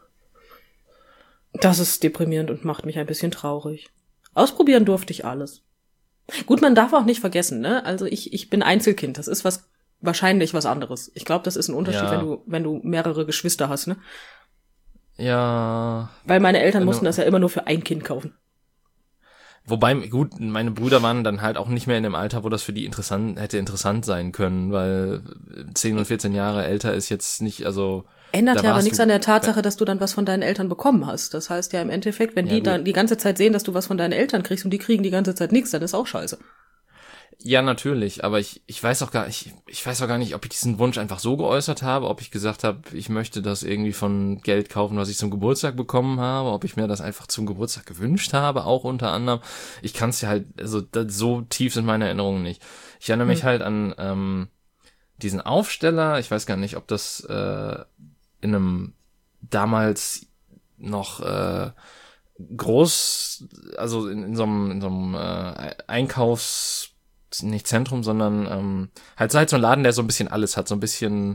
Das ist deprimierend und macht mich ein bisschen traurig. Ausprobieren durfte ich alles. Gut, man darf auch nicht vergessen, ne? Also ich bin Einzelkind, das ist wahrscheinlich was anderes. Ich glaube, das ist ein Unterschied, Ja. wenn du mehrere Geschwister hast, ne? Ja. Weil meine Eltern mussten das ja immer nur für ein Kind kaufen. Wobei, gut, meine Brüder waren dann halt auch nicht mehr in dem Alter, wo das für die hätte interessant sein können, weil 10 und 14 Jahre älter ist jetzt nicht, also. Ändert da ja aber warst nichts du- an der Tatsache, dass du dann was von deinen Eltern bekommen hast. Das heißt ja im Endeffekt, wenn Ja, die gut. dann die ganze Zeit sehen, dass du was von deinen Eltern kriegst und die kriegen die ganze Zeit nichts, dann ist auch scheiße. Ja, natürlich, aber ich weiß auch gar nicht, ob ich diesen Wunsch einfach so geäußert habe, ob ich gesagt habe, ich möchte das irgendwie von Geld kaufen, was ich zum Geburtstag bekommen habe, ob ich mir das einfach zum Geburtstag gewünscht habe, auch unter anderem. Ich kann es ja halt, also so tief sind meine Erinnerungen nicht. Ich erinnere mich halt an diesen Aufsteller, ich weiß gar nicht, ob das in einem damals noch groß, also in so einem Einkaufs, nicht Zentrum, sondern halt so ein Laden, der so ein bisschen alles hat, so ein bisschen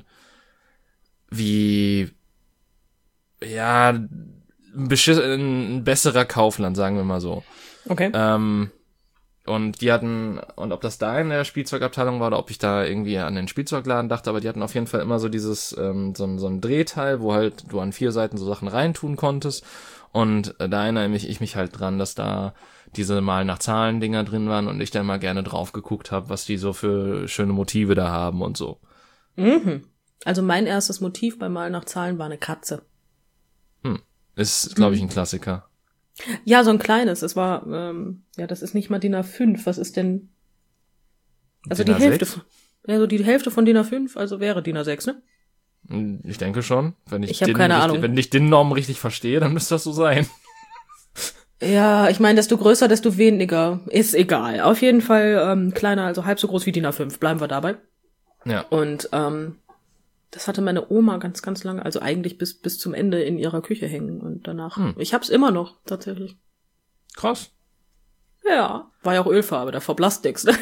wie, ja, ein besserer Kaufland, sagen wir mal so. Okay. Und die hatten, und ob das da in der Spielzeugabteilung war oder ob ich da irgendwie an den Spielzeugladen dachte, aber die hatten auf jeden Fall immer so dieses, so ein Drehteil, wo halt du an 4 Seiten so Sachen reintun konntest. Und da erinnere ich mich halt dran, dass da diese mal nach Zahlen Dinger drin waren und ich dann mal gerne drauf geguckt habe, was die so für schöne Motive da haben und so. Mhm. Also mein erstes Motiv beim Malen nach Zahlen war eine Katze. Ist, glaube ich, ein Klassiker. Ja, so ein kleines. Es war, das ist nicht mal DIN A5. Was ist denn? Also DIN die Hälfte. A6? Ja, so die Hälfte von DIN A5, also wäre DIN A6, ne? Ich denke schon. Wenn ich habe keine Ahnung. Wenn ich den Norm richtig verstehe, dann müsste das so sein. Ja, ich meine, desto größer, desto weniger. Ist egal. Auf jeden Fall kleiner, also halb so groß wie DIN A5. Bleiben wir dabei. Ja. Und das hatte meine Oma ganz, ganz lange, also eigentlich bis zum Ende in ihrer Küche hängen. Und danach, ich hab's immer noch, tatsächlich. Krass. Ja, war ja auch Ölfarbe, da verblasst nix. Ne?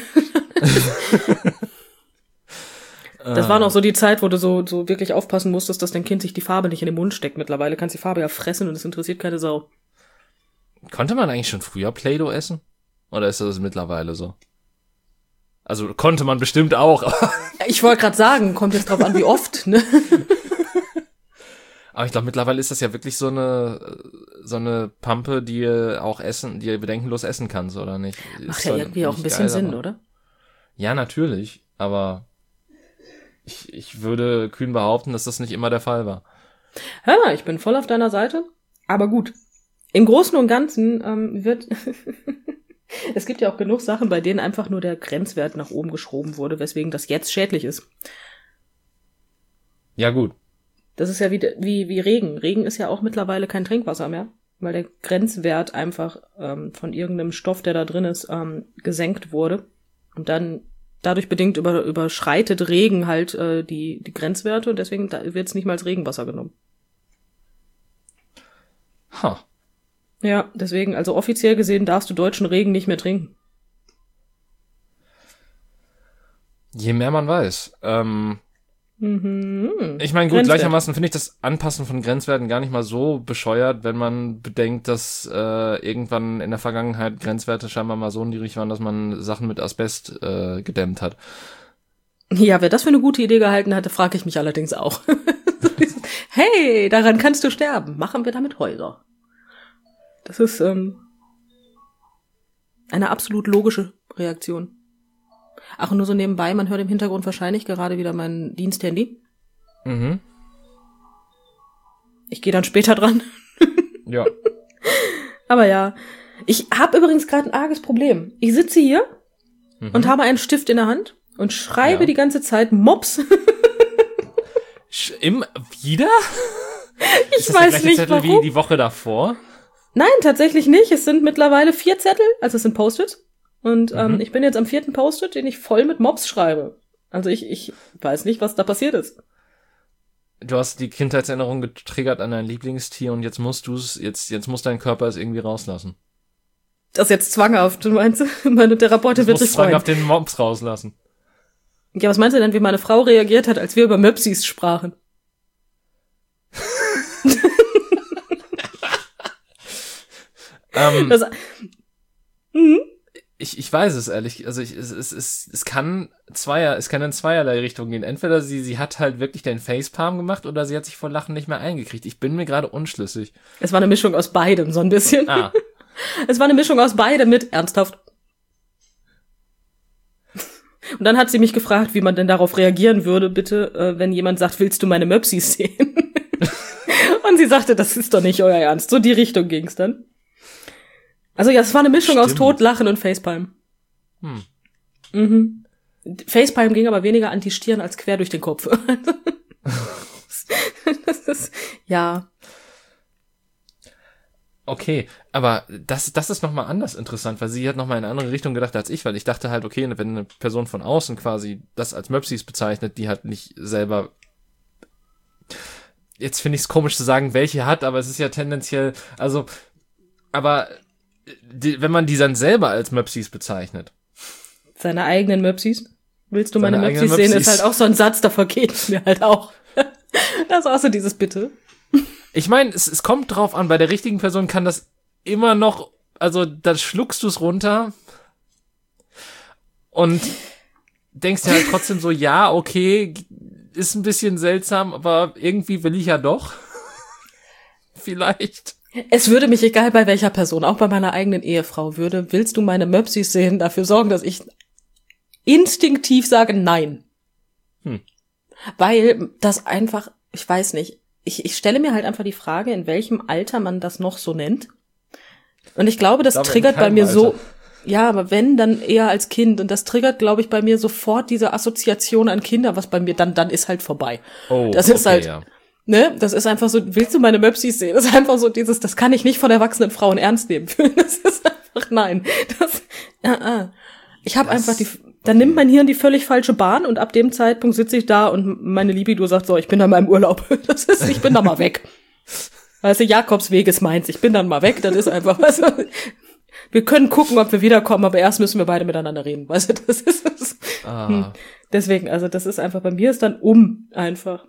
Das war noch so die Zeit, wo du so wirklich aufpassen musstest, dass dein Kind sich die Farbe nicht in den Mund steckt. Mittlerweile kannst du die Farbe ja fressen und es interessiert keine Sau. Konnte man eigentlich schon früher Play-Doh essen? Oder ist das mittlerweile so? Also konnte man bestimmt auch. Ich wollte gerade sagen, kommt jetzt drauf an, wie oft, ne? Aber ich glaube, mittlerweile ist das ja wirklich so eine Pampe, die ihr auch die ihr bedenkenlos essen kannst, oder nicht? Macht ja irgendwie auch ein bisschen Sinn, oder? Ja, natürlich, aber ich würde kühn behaupten, dass das nicht immer der Fall war. Hör mal, ich bin voll auf deiner Seite, aber gut. Im Großen und Ganzen wird es gibt ja auch genug Sachen, bei denen einfach nur der Grenzwert nach oben geschoben wurde, weswegen das jetzt schädlich ist. Ja, gut. Das ist ja wie Regen. Regen ist ja auch mittlerweile kein Trinkwasser mehr, weil der Grenzwert einfach von irgendeinem Stoff, der da drin ist, gesenkt wurde. Und dann dadurch bedingt überschreitet Regen halt die Grenzwerte und deswegen wird es nicht mal als Regenwasser genommen. Ha. Ja, deswegen, also offiziell gesehen darfst du deutschen Regen nicht mehr trinken. Je mehr man weiß. Ich meine, gut, gleichermaßen finde ich das Anpassen von Grenzwerten gar nicht mal so bescheuert, wenn man bedenkt, dass irgendwann in der Vergangenheit Grenzwerte scheinbar mal so niedrig waren, dass man Sachen mit Asbest gedämmt hat. Ja, wer das für eine gute Idee gehalten hatte, frage ich mich allerdings auch. Hey, daran kannst du sterben. Machen wir damit Häuser. Das ist eine absolut logische Reaktion. Ach, und nur so nebenbei, man hört im Hintergrund wahrscheinlich gerade wieder mein Diensthandy. Mhm. Ich gehe dann später dran. Ja. Aber ja, ich habe übrigens gerade ein arges Problem. Ich sitze hier und habe einen Stift in der Hand und schreibe die ganze Zeit Mops. Wieder? Ich weiß nicht, Zettel warum. Wie die Woche davor? Nein, tatsächlich nicht. Es sind mittlerweile 4 Zettel, also es sind Post-its. Und ich bin jetzt am 4. Post-it, den ich voll mit Mops schreibe. Also ich weiß nicht, was da passiert ist. Du hast die Kindheitserinnerung getriggert an dein Lieblingstier und jetzt musst muss dein Körper es irgendwie rauslassen. Das ist jetzt zwanghaft, meinst du? Meine Therapeutin wird sich freuen. Zwanghaft den Mops rauslassen. Ja, was meinst du denn, wie meine Frau reagiert hat, als wir über Möpsis sprachen? Ich weiß es ehrlich, also es kann in zweierlei Richtungen gehen. Entweder sie hat halt wirklich den Facepalm gemacht oder sie hat sich vor Lachen nicht mehr eingekriegt. Ich bin mir gerade unschlüssig. Es war eine Mischung aus beidem, so ein bisschen. Ah. Es war eine Mischung aus beidem mit ernsthaft. Und dann hat sie mich gefragt, wie man denn darauf reagieren würde, bitte, wenn jemand sagt, willst du meine Möpsis sehen? Und sie sagte, das ist doch nicht euer Ernst. So die Richtung ging's dann. Also ja, es war eine Mischung aus Totlachen und Facepalm. Mhm. Facepalm ging aber weniger an die Stirn als quer durch den Kopf. Das ist, ja. Okay, aber das ist nochmal anders interessant, weil sie hat nochmal in eine andere Richtung gedacht als ich, weil ich dachte halt, okay, wenn eine Person von außen quasi das als Möpsis bezeichnet, die halt nicht selber, jetzt finde ich es komisch zu sagen, welche hat, aber es ist ja tendenziell, also, aber wenn man die dann selber als Möpsis bezeichnet. Seine eigenen Möpsis? Willst du Seine meine eigenen Möpsis sehen? Möpsis. Ist halt auch so ein Satz, da vergeht es mir halt auch. Das ist auch so dieses Bitte. Ich meine, es kommt drauf an, bei der richtigen Person kann das immer noch, also da schluckst du es runter und denkst dir halt trotzdem so, ja, okay, ist ein bisschen seltsam, aber irgendwie will ich ja doch. Vielleicht. Es würde mich, egal bei welcher Person, auch bei meiner eigenen Ehefrau, willst du meine Möpsis sehen, dafür sorgen, dass ich instinktiv sage nein. Weil das einfach, ich weiß nicht, ich stelle mir halt einfach die Frage, in welchem Alter man das noch so nennt. Und ich glaube, das triggert bei mir so, ja, aber wenn, dann eher als Kind. Und das triggert, glaube ich, bei mir sofort diese Assoziation an Kinder, was bei mir dann ist halt vorbei. Oh, das ist okay, halt, ja. Ne, das ist einfach so, willst du meine Möpsis sehen? Das ist einfach so dieses, das kann ich nicht von erwachsenen Frauen ernst nehmen. Das ist einfach, nein. Ich habe einfach dann nimmt mein Hirn die völlig falsche Bahn und ab dem Zeitpunkt sitze ich da und meine Libido sagt so, ich bin da mal im Urlaub. Ich bin da mal weg. Weißt du, Jakobsweg ist meins, ich bin dann mal weg, das ist einfach, weißt du, wir können gucken, ob wir wiederkommen, aber erst müssen wir beide miteinander reden, weißt du, das ist das. Deswegen, also das ist einfach, bei mir ist dann einfach.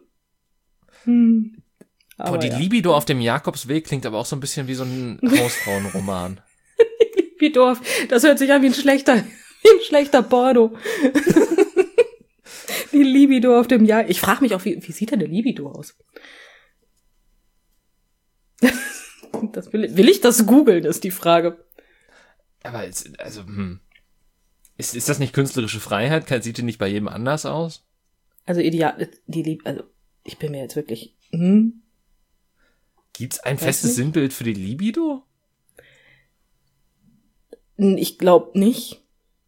Boah, die Libido auf dem Jakobsweg klingt aber auch so ein bisschen wie so ein Hausfrauenroman. Libido, das hört sich an wie ein schlechter Porno. Die Libido auf dem Jahr. Ich frage mich auch, wie sieht denn eine Libido aus? Das will ich das googeln, ist die Frage. Aber ist das nicht künstlerische Freiheit? Sieht die nicht bei jedem anders aus? Also ideal, also ich bin mir jetzt wirklich. Gibt's ein festes Sinnbild für die Libido? Ich glaube nicht.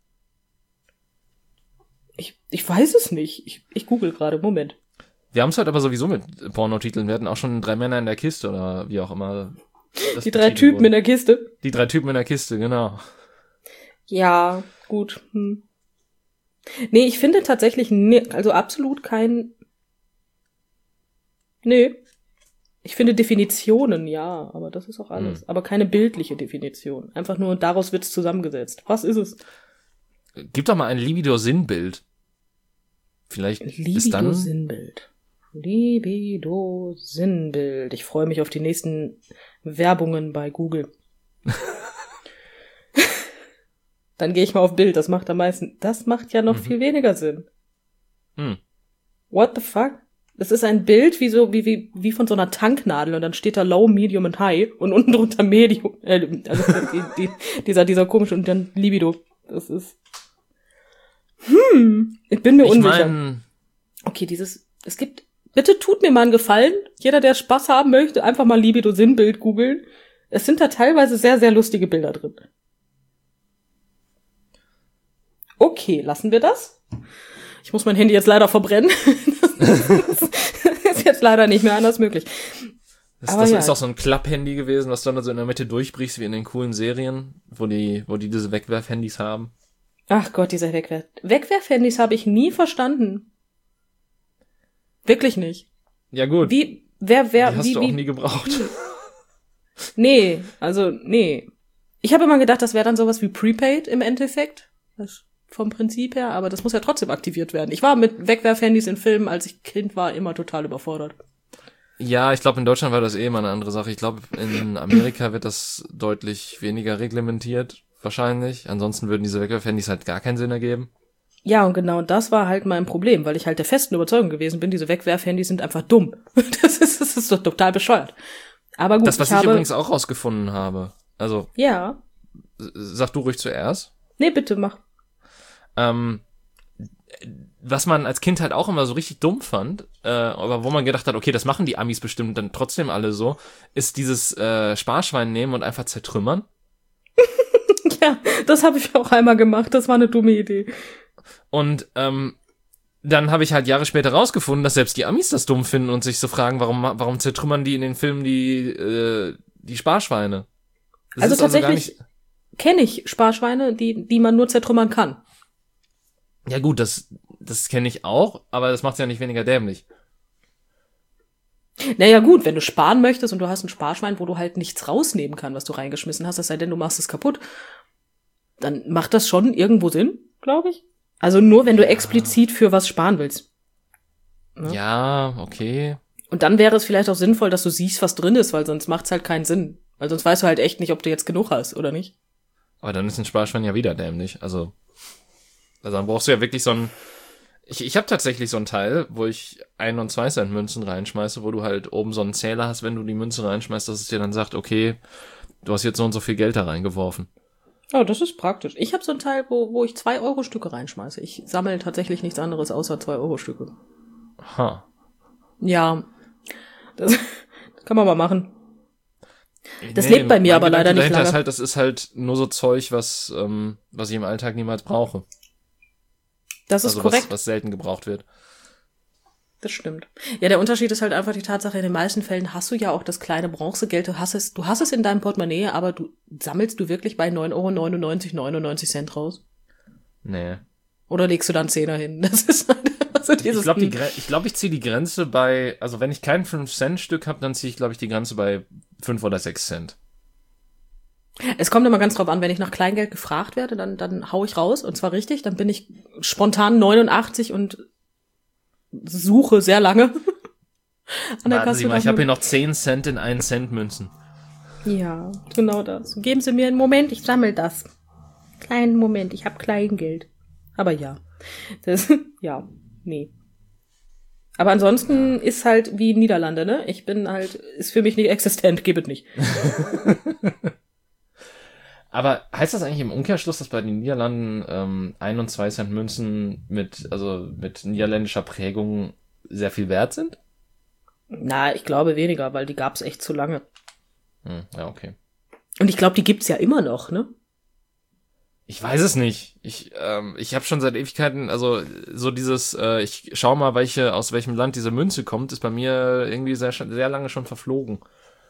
Ich weiß es nicht. Ich google gerade. Moment. Wir haben es halt aber sowieso mit Pornotiteln. Wir hatten auch schon 3 Männer in der Kiste oder wie auch immer. Die 3 Typen in der Kiste. Die 3 Typen in der Kiste, genau. Ja, gut. Nee, ich finde tatsächlich, also absolut kein. Nee. Ich finde Definitionen, ja, aber das ist auch alles. Aber keine bildliche Definition. Einfach nur, daraus wird's zusammengesetzt. Was ist es? Gib doch mal ein Libido-Sinnbild. Vielleicht ist dann... Libido-Sinnbild. Ich freue mich auf die nächsten Werbungen bei Google. Dann gehe ich mal auf Bild. Das macht ja noch viel weniger Sinn. What the fuck? Das ist ein Bild wie von so einer Tanknadel und dann steht da Low, Medium und High und unten drunter Medium. Also dieser komische und dann Libido. Das ist. Ich bin mir unsicher. Okay, bitte tut mir mal einen Gefallen. Jeder, der Spaß haben möchte, einfach mal Libido-Sinnbild googeln. Es sind da teilweise sehr, sehr lustige Bilder drin. Okay, lassen wir das. Ich muss mein Handy jetzt leider verbrennen. Das ist jetzt leider nicht mehr anders möglich. Das ist auch so ein Klapp-Handy gewesen, was du dann so in der Mitte durchbrichst, wie in den coolen Serien, wo die diese Wegwerf-Handys haben. Ach Gott, diese Wegwerf-Handys habe ich nie verstanden. Wirklich nicht. Ja gut. Die hast du auch nie gebraucht. Nee. Ich habe immer gedacht, das wäre dann sowas wie Prepaid im Endeffekt. Das vom Prinzip her, aber das muss ja trotzdem aktiviert werden. Ich war mit Wegwerf-Handys in Filmen, als ich Kind war, immer total überfordert. Ja, ich glaube, in Deutschland war das immer eine andere Sache. Ich glaube, in Amerika wird das deutlich weniger reglementiert, wahrscheinlich. Ansonsten würden diese Wegwerf-Handys halt gar keinen Sinn ergeben. Ja, und genau das war halt mein Problem, weil ich halt der festen Überzeugung gewesen bin, diese Wegwerf-Handys sind einfach dumm. Das ist doch total bescheuert. Aber gut, das, was ich übrigens auch rausgefunden habe. Also. Ja. Sag du ruhig zuerst. Nee, bitte, mach. Was man als Kind halt auch immer so richtig dumm fand, aber wo man gedacht hat, okay, das machen die Amis bestimmt dann trotzdem alle so, ist dieses Sparschwein nehmen und einfach zertrümmern. Ja, das habe ich auch einmal gemacht. Das war eine dumme Idee. Und dann habe ich halt Jahre später rausgefunden, dass selbst die Amis das dumm finden und sich so fragen, warum zertrümmern die in den Filmen die Sparschweine? Das Also ist tatsächlich kenne ich Sparschweine, die man nur zertrümmern kann. Ja gut, das kenne ich auch, aber das macht's ja nicht weniger dämlich. Naja gut, wenn du sparen möchtest und du hast ein Sparschwein, wo du halt nichts rausnehmen kannst, was du reingeschmissen hast, es sei denn, du machst es kaputt, dann macht das schon irgendwo Sinn, glaube ich. Also nur, wenn du explizit für was sparen willst. Ja, okay. Und dann wäre es vielleicht auch sinnvoll, dass du siehst, was drin ist, weil sonst macht's halt keinen Sinn. Weil sonst weißt du halt echt nicht, ob du jetzt genug hast, oder nicht? Aber dann ist ein Sparschwein ja wieder dämlich. Also dann brauchst du ja wirklich so ein... Ich habe tatsächlich so ein Teil, wo ich 1 und 2 Cent Münzen reinschmeiße, wo du halt oben so einen Zähler hast, wenn du die Münze reinschmeißt, dass es dir dann sagt, okay, du hast jetzt so und so viel Geld da reingeworfen. Oh, das ist praktisch. Ich habe so ein Teil, wo ich 2-Euro-Stücke reinschmeiße. Ich sammle tatsächlich nichts anderes außer 2-Euro-Stücke. Ha. Ja, das kann man mal machen. Das lebt bei mir aber leider nicht lange. Das ist halt nur so Zeug, was ich im Alltag niemals brauche. Das ist also korrekt. Was selten gebraucht wird. Das stimmt. Ja, der Unterschied ist halt einfach die Tatsache, in den meisten Fällen hast du ja auch das kleine Bronzegeld, du hast es in deinem Portemonnaie, aber sammelst du wirklich bei 9,99 Euro raus? Nee. Oder legst du dann 10er hin? Das ist halt also dieses... Ich glaube, ich ziehe die Grenze bei, also wenn ich kein 5-Cent-Stück habe, dann ziehe ich, glaube ich, die Grenze bei 5 oder 6 Cent. Es kommt immer ganz drauf an, wenn ich nach Kleingeld gefragt werde, dann hau ich raus, und zwar richtig, dann bin ich spontan 89 und suche sehr lange an der Kasse. Ich habe hier noch 10 Cent in 1 Cent Münzen. Ja, genau das. Geben Sie mir einen Moment, ich sammle das. Kleinen Moment, ich habe Kleingeld. Aber ja, nee. Aber ansonsten ist halt wie Niederlande, ne? Ist für mich nicht existent, gib es nicht. Aber heißt das eigentlich im Umkehrschluss, dass bei den Niederlanden 1 und 2 Cent Münzen mit niederländischer Prägung sehr viel wert sind? Na, ich glaube weniger, weil die gab's echt zu lange. Ja, okay. Und ich glaube, die gibt's ja immer noch, ne? Ich weiß es nicht. Ich habe schon seit Ewigkeiten, also so dieses, ich schau mal, aus welchem Land diese Münze kommt, ist bei mir irgendwie sehr, sehr lange schon verflogen.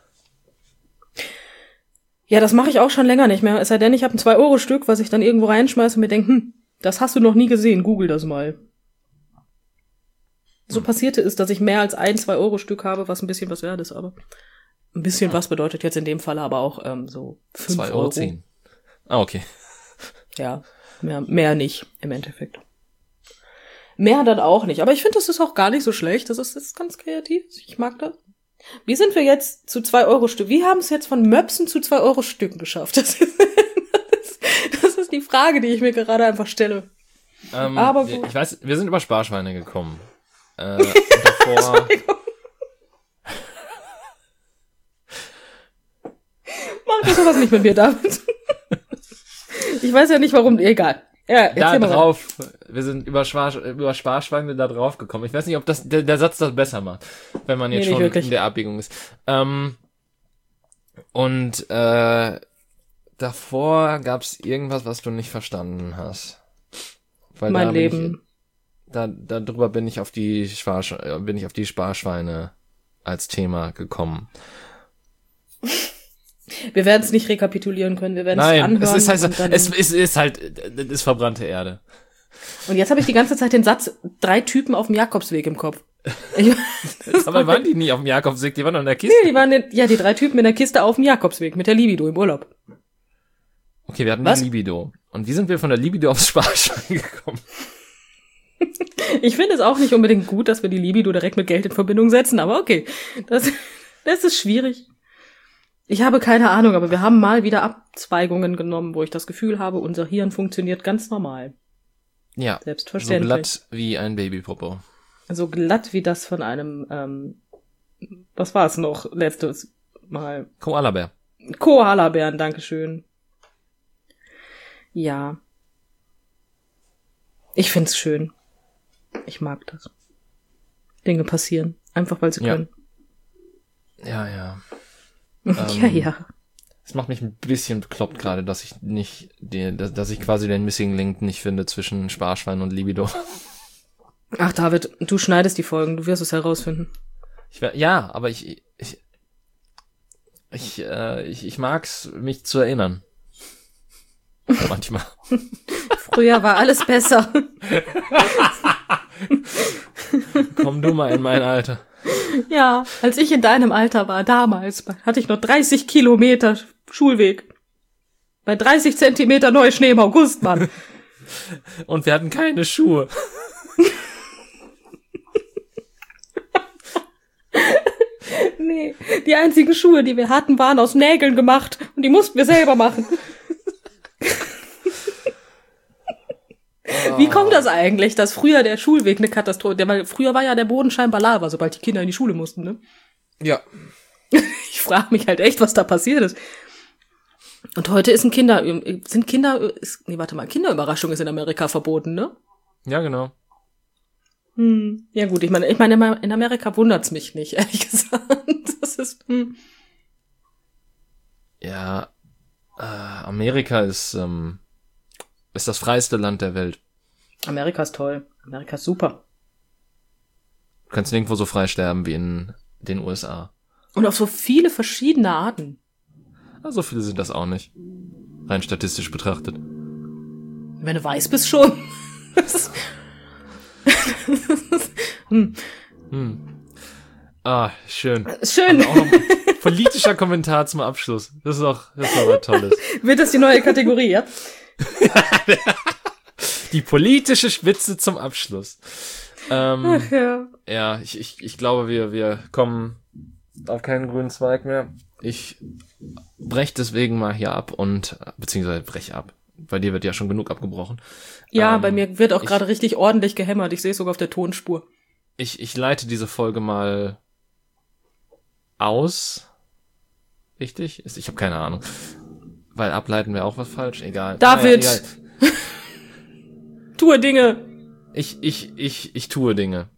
Ja, das mache ich auch schon länger nicht mehr. Es sei denn, ich habe ein 2-Euro-Stück, was ich dann irgendwo reinschmeiße und mir denke, das hast du noch nie gesehen, google das mal. So passierte es, dass ich mehr als ein 2-Euro-Stück habe, was ein bisschen was wert ist, aber ein bisschen was bedeutet jetzt in dem Fall aber auch so 5 Euro. 2,10 Euro. Ah, okay. Ja, mehr nicht im Endeffekt. Mehr dann auch nicht. Aber ich finde, das ist auch gar nicht so schlecht. Das ist ganz kreativ. Ich mag das. Wie sind wir jetzt zu 2-Euro-Stück? Wie haben es jetzt von Möpsen zu 2-Euro-Stücken geschafft? Das ist die Frage, die ich mir gerade einfach stelle. Aber gut. Ich weiß, wir sind über Sparschweine gekommen. Davor... Mach das sowas nicht mit mir, David. Ich weiß ja nicht, warum. Egal. Ja, da drauf. Wir sind über Sparschweine da drauf gekommen. Ich weiß nicht, ob der Satz das besser macht, wenn man jetzt schon in der Abbiegung ist. Davor gab's irgendwas, was du nicht verstanden hast. Weil mein Leben. Darüber bin ich auf die Sparschweine als Thema gekommen. Wir werden es nicht rekapitulieren können, wir werden es anhören. Es ist verbrannte Erde. Und jetzt habe ich die ganze Zeit den Satz 3 Typen auf dem Jakobsweg im Kopf. Aber waren die nie auf dem Jakobsweg? Die waren noch in der Kiste? Nee, die 3 Typen in der Kiste auf dem Jakobsweg mit der Libido im Urlaub. Okay, wir hatten die Libido. Und wie sind wir von der Libido aufs Sparschwein gekommen? Ich finde es auch nicht unbedingt gut, dass wir die Libido direkt mit Geld in Verbindung setzen, aber okay. Das ist schwierig. Ich habe keine Ahnung, aber wir haben mal wieder Abzweigungen genommen, wo ich das Gefühl habe, unser Hirn funktioniert ganz normal. Ja, selbstverständlich. So glatt wie ein Babypopo. So glatt wie das von einem, was war es noch letztes Mal? Koalabär. Koalabären, dankeschön. Ja. Ich find's schön. Ich mag das. Dinge passieren. Einfach weil sie können. Ja. Ja. Es macht mich ein bisschen bekloppt gerade, dass ich dass ich quasi den Missing Link nicht finde zwischen Sparschwein und Libido. Ach, David, du schneidest die Folgen, du wirst es herausfinden. Ja, aber ich mag's, mich zu erinnern. Manchmal. Früher war alles besser. Komm du mal in mein Alter. Ja, als ich in deinem Alter war, damals, hatte ich noch 30 Kilometer Schulweg. Bei 30 Zentimeter Neuschnee im August, Mann. Und wir hatten keine Schuhe. Nee, die einzigen Schuhe, die wir hatten, waren aus Nägeln gemacht. Und die mussten wir selber machen. Wie kommt das eigentlich, dass früher der Schulweg eine Katastrophe, weil früher war ja der Boden scheinbar Lava, sobald die Kinder in die Schule mussten, ne? Ja. Ich frage mich halt echt, was da passiert ist. Und heute ist Kinderüberraschung ist in Amerika verboten, ne? Ja, genau. Ja gut, ich meine, in Amerika wundert's mich nicht, ehrlich gesagt. Das ist, Ja, Amerika ist das freiste Land der Welt. Amerika ist toll. Amerika ist super. Du kannst nirgendwo so frei sterben wie in den USA. Und auf so viele verschiedene Arten. So viele sind das auch nicht. Rein statistisch betrachtet. Wenn du weiß bist schon. Schön. Schön. Auch noch politischer Kommentar zum Abschluss. Das ist aber Tolles. Wird das die neue Kategorie, ja? Die politische Spitze zum Abschluss. Ach ja. Ja, ich glaube, wir kommen auf keinen grünen Zweig mehr. Ich brech deswegen mal hier ab beziehungsweise brech ab. Bei dir wird ja schon genug abgebrochen. Ja, bei mir wird auch gerade richtig ordentlich gehämmert. Ich sehe es sogar auf der Tonspur. Ich leite diese Folge mal aus. Richtig? Ich habe keine Ahnung. Weil ableiten wäre auch was falsch. Egal. David! Naja, Tue Dinge! Ich tue Dinge.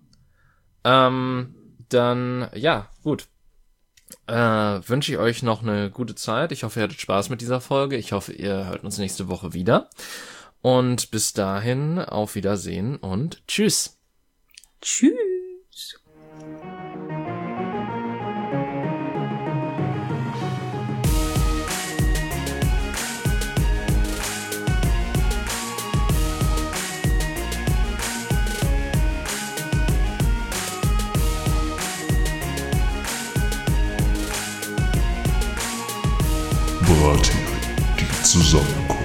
Dann, ja, gut. Wünsche ich euch noch eine gute Zeit. Ich hoffe, ihr hattet Spaß mit dieser Folge. Ich hoffe, ihr hört uns nächste Woche wieder. Und bis dahin, auf Wiedersehen und tschüss. Tschüss. Bratin, die Zusammenkunft.